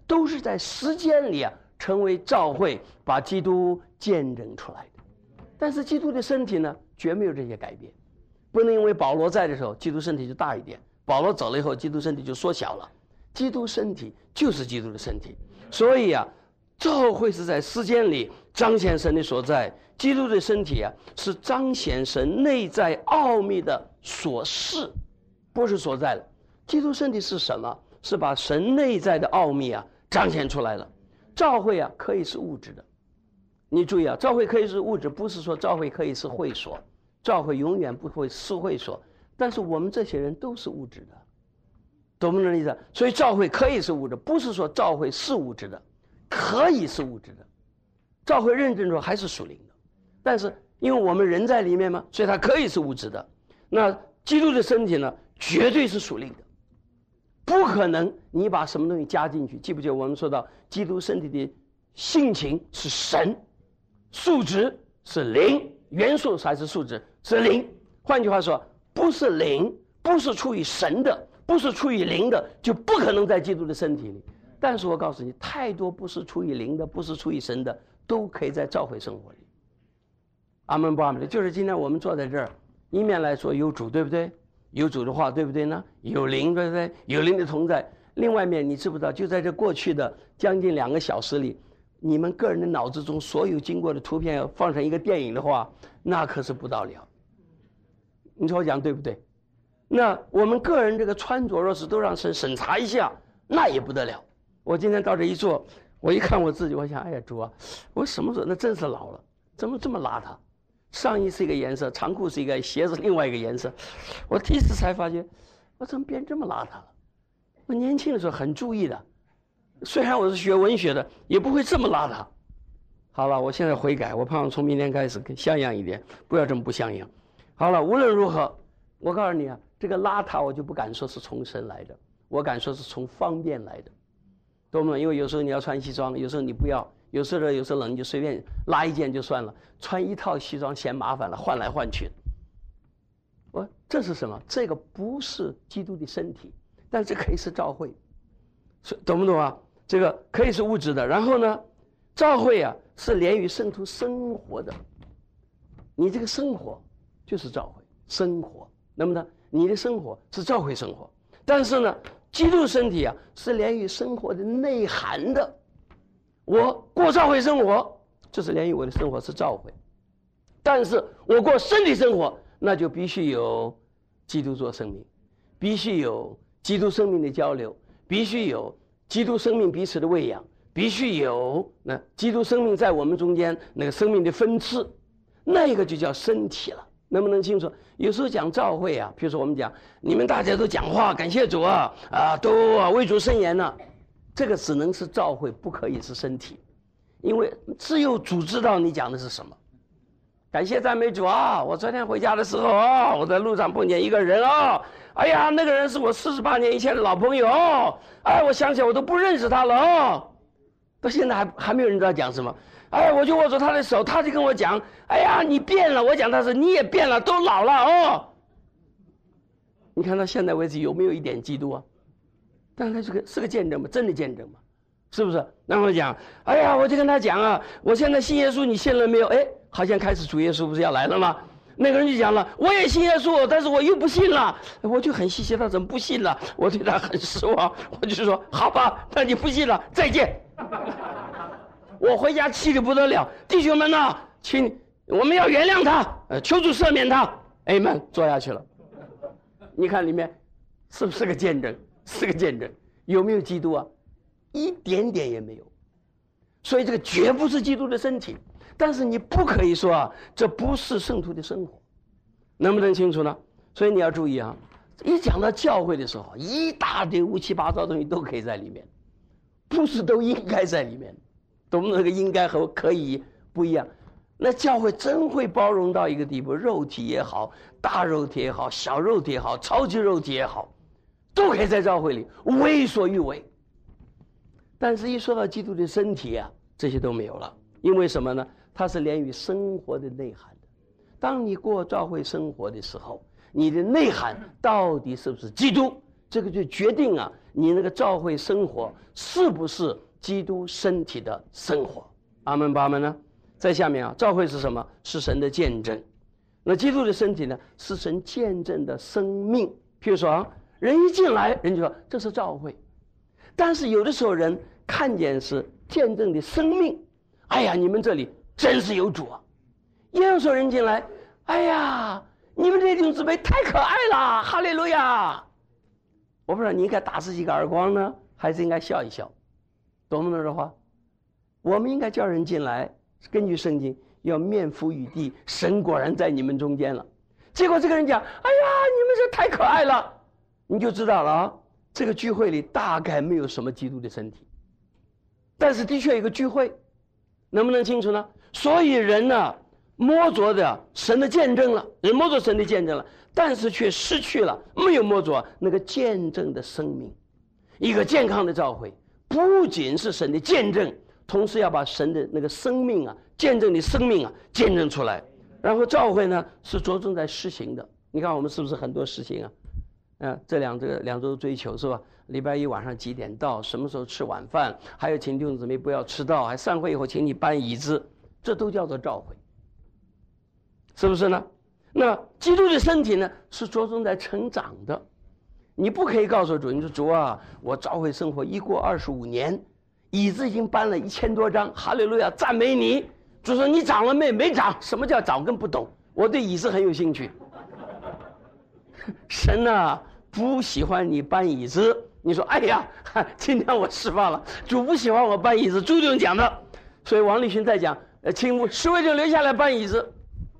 都是在时间里啊成为教会，把基督见证出来的。但是基督的身体呢，绝没有这些改变。不能因为保罗在的时候，基督身体就大一点；保罗走了以后，基督身体就缩小了。基督身体就是基督的身体，所以啊，教会是在时间里彰显神的所在。基督的身体啊，是彰显神内在奥秘的所示，不是所在了。基督身体是什么？是把神内在的奥秘啊彰显出来了。教会啊，可以是物质的。你注意啊，教会可以是物质，不是说教会可以是会所，教会永远不会是会所。但是我们这些人都是物质的，懂不懂意思？所以教会可以是物质，不是说教会是物质的，可以是物质的。教会认真说还是属灵的，但是因为我们人在里面嘛，所以它可以是物质的。那基督的身体呢，绝对是属灵的，不可能你把什么东西加进去。记不记得我们说到基督身体的性情是神，数值是灵，元素才是数值，是灵。换句话说，不是灵，不是出于神的，不是出于灵的，就不可能在基督的身体里。但是我告诉你，太多不是出于灵的，不是出于神的，都可以在教会生活里。阿门不阿门？就是今天我们坐在这儿，一面来说有主，对不对？有主的话，对不对呢？有灵，对不对？有灵的同在。另外一面，你知不知道，就在这过去的将近两个小时里，你们个人的脑子中所有经过的图片要放成一个电影的话，那可是不得了。你说我讲对不对？那我们个人这个穿着若是都让神审查一下，那也不得了。我今天到这一坐，我一看我自己，我想，哎呀主啊，我什么时候那真是老了，怎么这么邋遢？上衣是一个颜色，长裤是一个，鞋子另外一个颜色。我第一次才发觉，我怎么变这么邋遢了？我年轻的时候很注意的，虽然我是学文学的，也不会这么邋遢。好了，我现在悔改，我盼望从明天开始像样一点，不要这么不像样。好了，无论如何，我告诉你啊，这个邋遢我就不敢说是从神来的，我敢说是从方便来的，懂吗？因为有时候你要穿西装，有时候你不要，有时候有时候冷，你就随便拉一件就算了，穿一套西装嫌麻烦了，换来换去。我这是什么？这个不是基督的身体，但这可以是教会，懂不懂啊？这个可以是物质的。然后呢，教会啊是连于圣徒生活的，你这个生活就是教会生活，那么呢，你的生活是教会生活。但是呢，基督身体啊是连于生活的内涵的。我过教会生活，这是连于我的生活是教会，但是我过身体生活，那就必须有基督做生命，必须有基督生命的交流，必须有基督生命彼此的喂养，必须有那基督生命在我们中间那个生命的分次，那个就叫身体了。能不能清楚？有时候讲教会啊，比如说我们讲你们大家都讲话，感谢主啊，啊都啊为主申言呢、啊，这个只能是教会，不可以是身体，因为只有主知道你讲的是什么。感谢赞美主啊！我昨天回家的时候啊，我在路上碰见一个人啊，哎呀，那个人是我四十八年以前的老朋友，哎，我想起来我都不认识他了哦，到现在还还没有人知道讲什么。哎，我就握住他的手，他就跟我讲，哎呀，你变了。我讲他是你也变了，都老了哦。你看到现在为止有没有一点基督啊？但是他是个是个见证嘛，真的见证嘛，是不是？然后讲，哎呀，我就跟他讲啊，我现在信耶稣，你信了没有？哎，好像开始主耶稣不是要来了吗？那个人就讲了，我也信耶稣，但是我又不信了。我就很稀奇，他怎么不信了？我对他很失望，我就说，好吧，那你不信了，再见。我回家气得不得了，弟兄们呐，请我们要原谅他，呃，求主赦免他。Amen， 坐下去了。你看里面是不是个见证？是个见证。有没有基督啊？一点点也没有。所以这个绝不是基督的身体。但是你不可以说啊，这不是圣徒的生活，能不能清楚呢？所以你要注意啊，一讲到教会的时候，一大堆乌七八糟的东西都可以在里面，不是都应该在里面。懂不懂？那个应该和可以不一样。那教会真会包容到一个地步，肉体也好，大肉体也好，小肉体也好，超级肉体也好，都可以在教会里为所欲为。但是一说到基督的身体啊，这些都没有了。因为什么呢？它是连于生活的内涵的。当你过教会生活的时候，你的内涵到底是不是基督， 这个就决定啊，你那个教会生活是不是基督身体的生活。阿门吧阿门呢？在下面啊，教会是什么？是神的见证。那基督的身体呢，是神见证的生命。譬如说啊，人一进来，人就说这是教会。但是有的时候人看见是见证的生命，哎呀，你们这里真是有主啊！也有时候人进来，哎呀，你们这弟兄姊妹太可爱了，哈利路亚！我不知道你应该打自己一个耳光呢，还是应该笑一笑，懂不懂这话？我们应该叫人进来，根据圣经要面伏于地，神果然在你们中间了。结果这个人讲，哎呀，你们这太可爱了，你就知道了啊，这个聚会里大概没有什么基督的身体，但是的确有一个聚会，能不能清楚呢？所以人呢，摸着的神的见证了，人摸着神的见证了，但是却失去了，没有摸着那个见证的生命。一个健康的教会不仅是神的见证，同时要把神的那个生命啊，见证的生命啊见证出来。然后教会呢是着重在实行的。你看我们是不是很多事情啊？嗯，这两这个两周追求是吧？礼拜一晚上几点到？什么时候吃晚饭？还有请弟兄姊妹不要迟到，还散会以后请你搬椅子，这都叫做教会，是不是呢？那基督的身体呢是着重在成长的。你不可以告诉主，你说主啊，我教会生活一过二十五年，椅子已经搬了一千多张，哈利路亚，赞美你。主说你长了没？没长。什么叫长？更不懂。我对椅子很有兴趣。神啊不喜欢你搬椅子，你说哎呀，今天我释放了，主不喜欢我搬椅子，朱弟兄讲的。所以王立群在讲，呃，请十位就留下来搬椅子。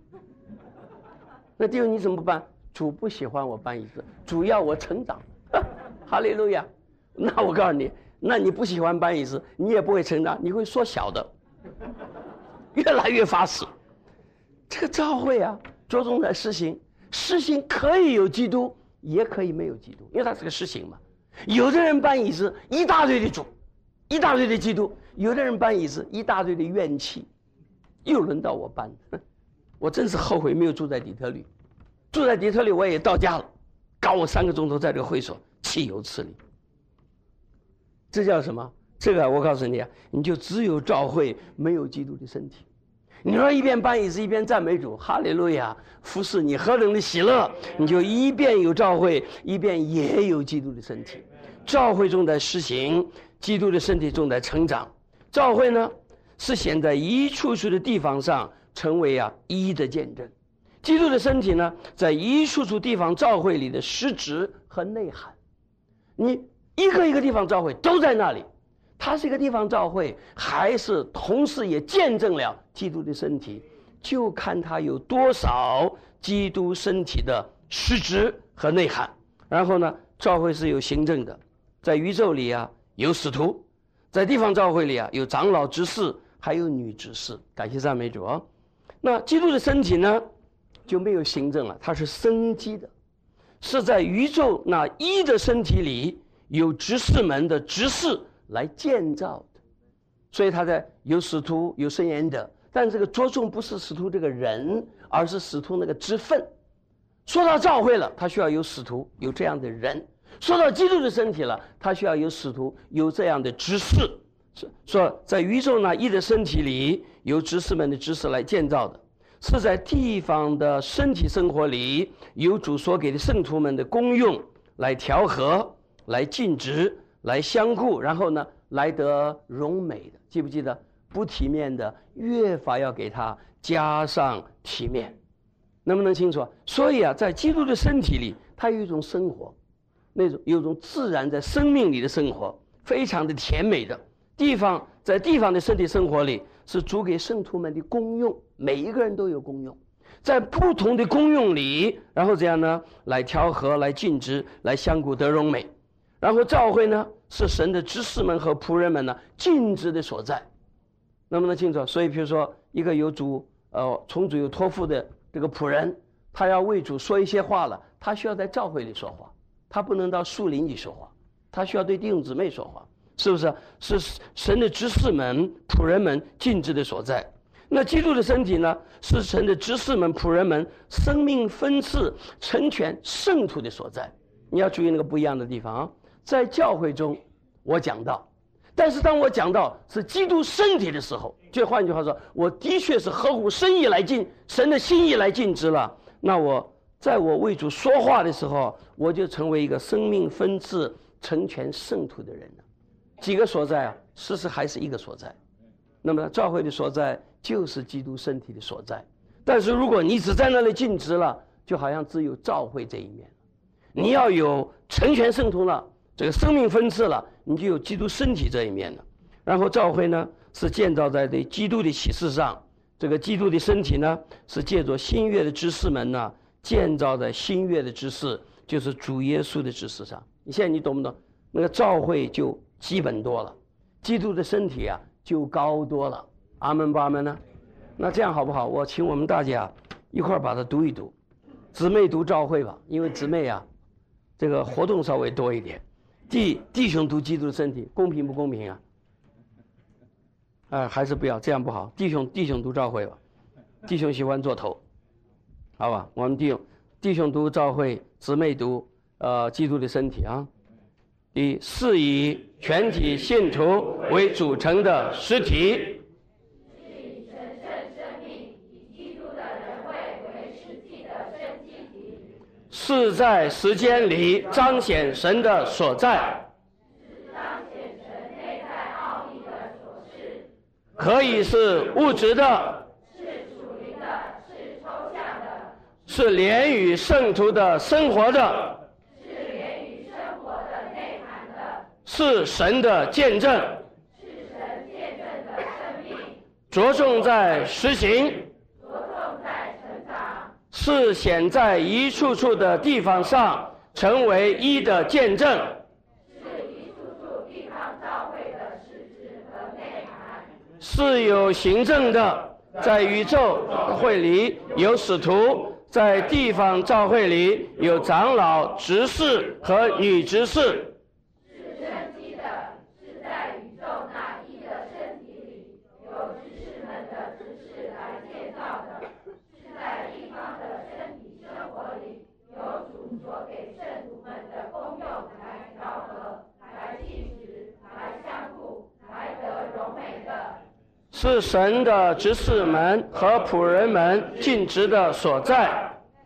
那弟兄你怎么不搬？主不喜欢我搬椅子，主要我成长。哈利路亚。那我告诉你，那你不喜欢搬椅子，你也不会成长，你会缩小的，越来越发死。这个教会啊着重在实行，实行可以有基督，也可以没有基督，因为它是个实行嘛。有的人搬椅子一大堆的主，一大堆的基督；有的人搬椅子一大堆的怨气，又轮到我搬。我真是后悔没有住在底特律，住在底特律我也到家了，搞我三个钟头在这个会所，岂有此理。这叫什么？这个我告诉你啊，你就只有教会，没有基督的身体。你说一边搬椅子一边赞美主，哈利路亚，服侍你何等的喜乐！你就一边有教会，一边也有基督的身体。教会正在施行，基督的身体正在成长。教会呢是显在一处处的地方上成为啊一的见证。基督的身体呢在一处处地方教会里的实质和内涵。你一个一个地方教会都在那里，它是一个地方教会，还是同时也见证了基督的身体，就看它有多少基督身体的实质和内涵。然后呢，教会是有行政的，在宇宙里啊有使徒，在地方教会里啊有长老执事，还有女执事。感谢赞美主啊！那基督的身体呢就没有行政了，它是生机的，是在宇宙那一的身体里有执事们的执事来建造的。所以他在有使徒有圣言的，但这个着重不是使徒这个人，而是使徒那个职分。说到教会了，他需要有使徒有这样的人；说到基督的身体了，他需要有使徒有这样的执事。说在宇宙那一的身体里有执事们的执事来建造的，是在地方的身体生活里有主所给的圣徒们的功用来调和，来尽职，来相顾，然后呢来得荣美的。记不记得不体面的越发要给他加上体面，能不能清楚？所以啊在基督的身体里，他有一种生活，那种有一种自然在生命里的生活，非常的甜美的地方。在地方的身体生活里是主给圣徒们的功用，每一个人都有功用，在不同的功用里，然后这样呢来调和，来尽职，来相顾得荣美。然后教会呢是神的执事们和仆人们呢尽职的所在，能不能清楚？所以比如说一个有主呃从主有托付的这个仆人，他要为主说一些话了，他需要在教会里说话，他不能到树林里说话，他需要对弟兄姊妹说话，是不是？是神的执事们仆人们尽职的所在。那基督的身体呢是神的执事们仆人们生命分赐成全圣徒的所在。 你要注意那个不一样的地方啊。在教会中我讲到，但是当我讲到是基督身体的时候，就换句话说，我的确是合乎神意来尽神的心意来尽职了。那我在我为主说话的时候，我就成为一个生命分赐成全圣徒的人了。几个所在啊，事实还是一个所在。那么教会的所在就是基督身体的所在。但是如果你只在那里尽职了，就好像只有教会这一面。你要有成全圣徒了，这个生命分赐了，你就有基督身体这一面了。然后教会呢是建造在对基督的启示上，这个基督的身体呢是借着新约的知识们呢建造在新约的知识，就是主耶稣的知识上。你现在你懂不懂？那个教会就基本多了，基督的身体啊就高多了。阿门不阿门呢？那这样好不好？我请我们大家一块儿把它读一读，姊妹读教会吧，因为姊妹啊这个活动稍微多一点。弟弟兄读基督的身体，公平不公平啊？哎，还是不要这样不好。弟兄弟兄读教会吧，弟兄喜欢做头，好吧？我们弟兄弟兄读教会，姊妹读呃基督的身体啊。第是以全体信徒为组成的实体。是在时间里彰显神的所在，可以是物质的，是属灵的，是抽象的，是连于圣徒的生活的，是连于生活的内涵的，是神的见证，是神见证的生命，着重在实行，是显在一处处的地方上成为一的见证，是一处处地方教会的实质和内涵，是有行政的，在宇宙会里有使徒，在地方教会里有长老、执事和女执事，是生机的，是在宇宙那一的身体里有执事们的执事来建造的，是在地方的身体生活里有主所给圣徒们的功用来调和、来进食、来相顾、来得荣美的，是神的执事们和仆人们尽职的所在。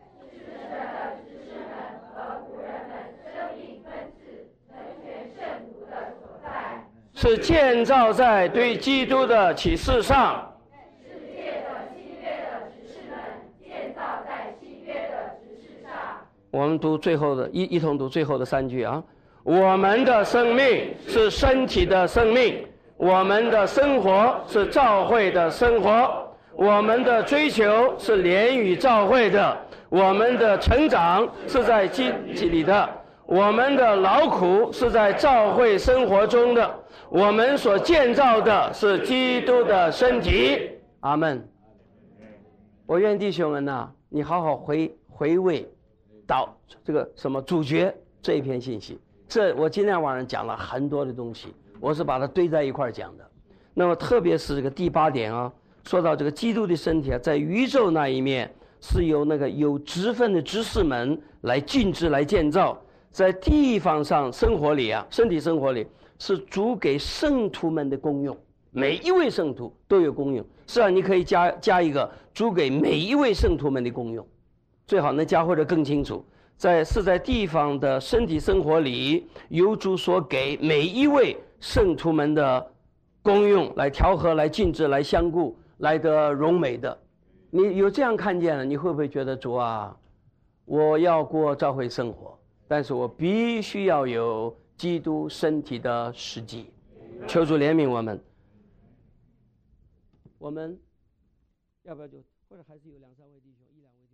是建造在对基督的启示上，是借着新约的执事们建造在新约的执事上。我们读最后的一一同读最后的三句啊。我们的生命是身体的生命，我们的生活是教会的生活，我们的追求是连于教会的，我们的成长是在基督里的，我们的劳苦是在教会生活中的，我们所建造的是基督的身体。阿们。我愿弟兄们呐、啊，你好好回回味到这个什么主角这一篇信息。这我今天晚上讲了很多的东西，我是把它堆在一块讲的。那么特别是这个第八点啊，说到这个基督的身体啊，在宇宙那一面是由那个有职分的执事们来尽职来建造，在地方上生活里啊，身体生活里是主给圣徒们的功用，每一位圣徒都有功用。是啊，你可以加加一个主给每一位圣徒们的功用，最好能加或者更清楚。在是在地方的身体生活里，由主所给每一位圣徒们的功用，来调和、来尽职、来相顾、来得荣美的。你有这样看见了，你会不会觉得主啊，我要过教会生活，但是我必须要有基督身体的实际。求主怜悯我们。我们要不要就或者还是有两三位弟兄、一两位弟兄。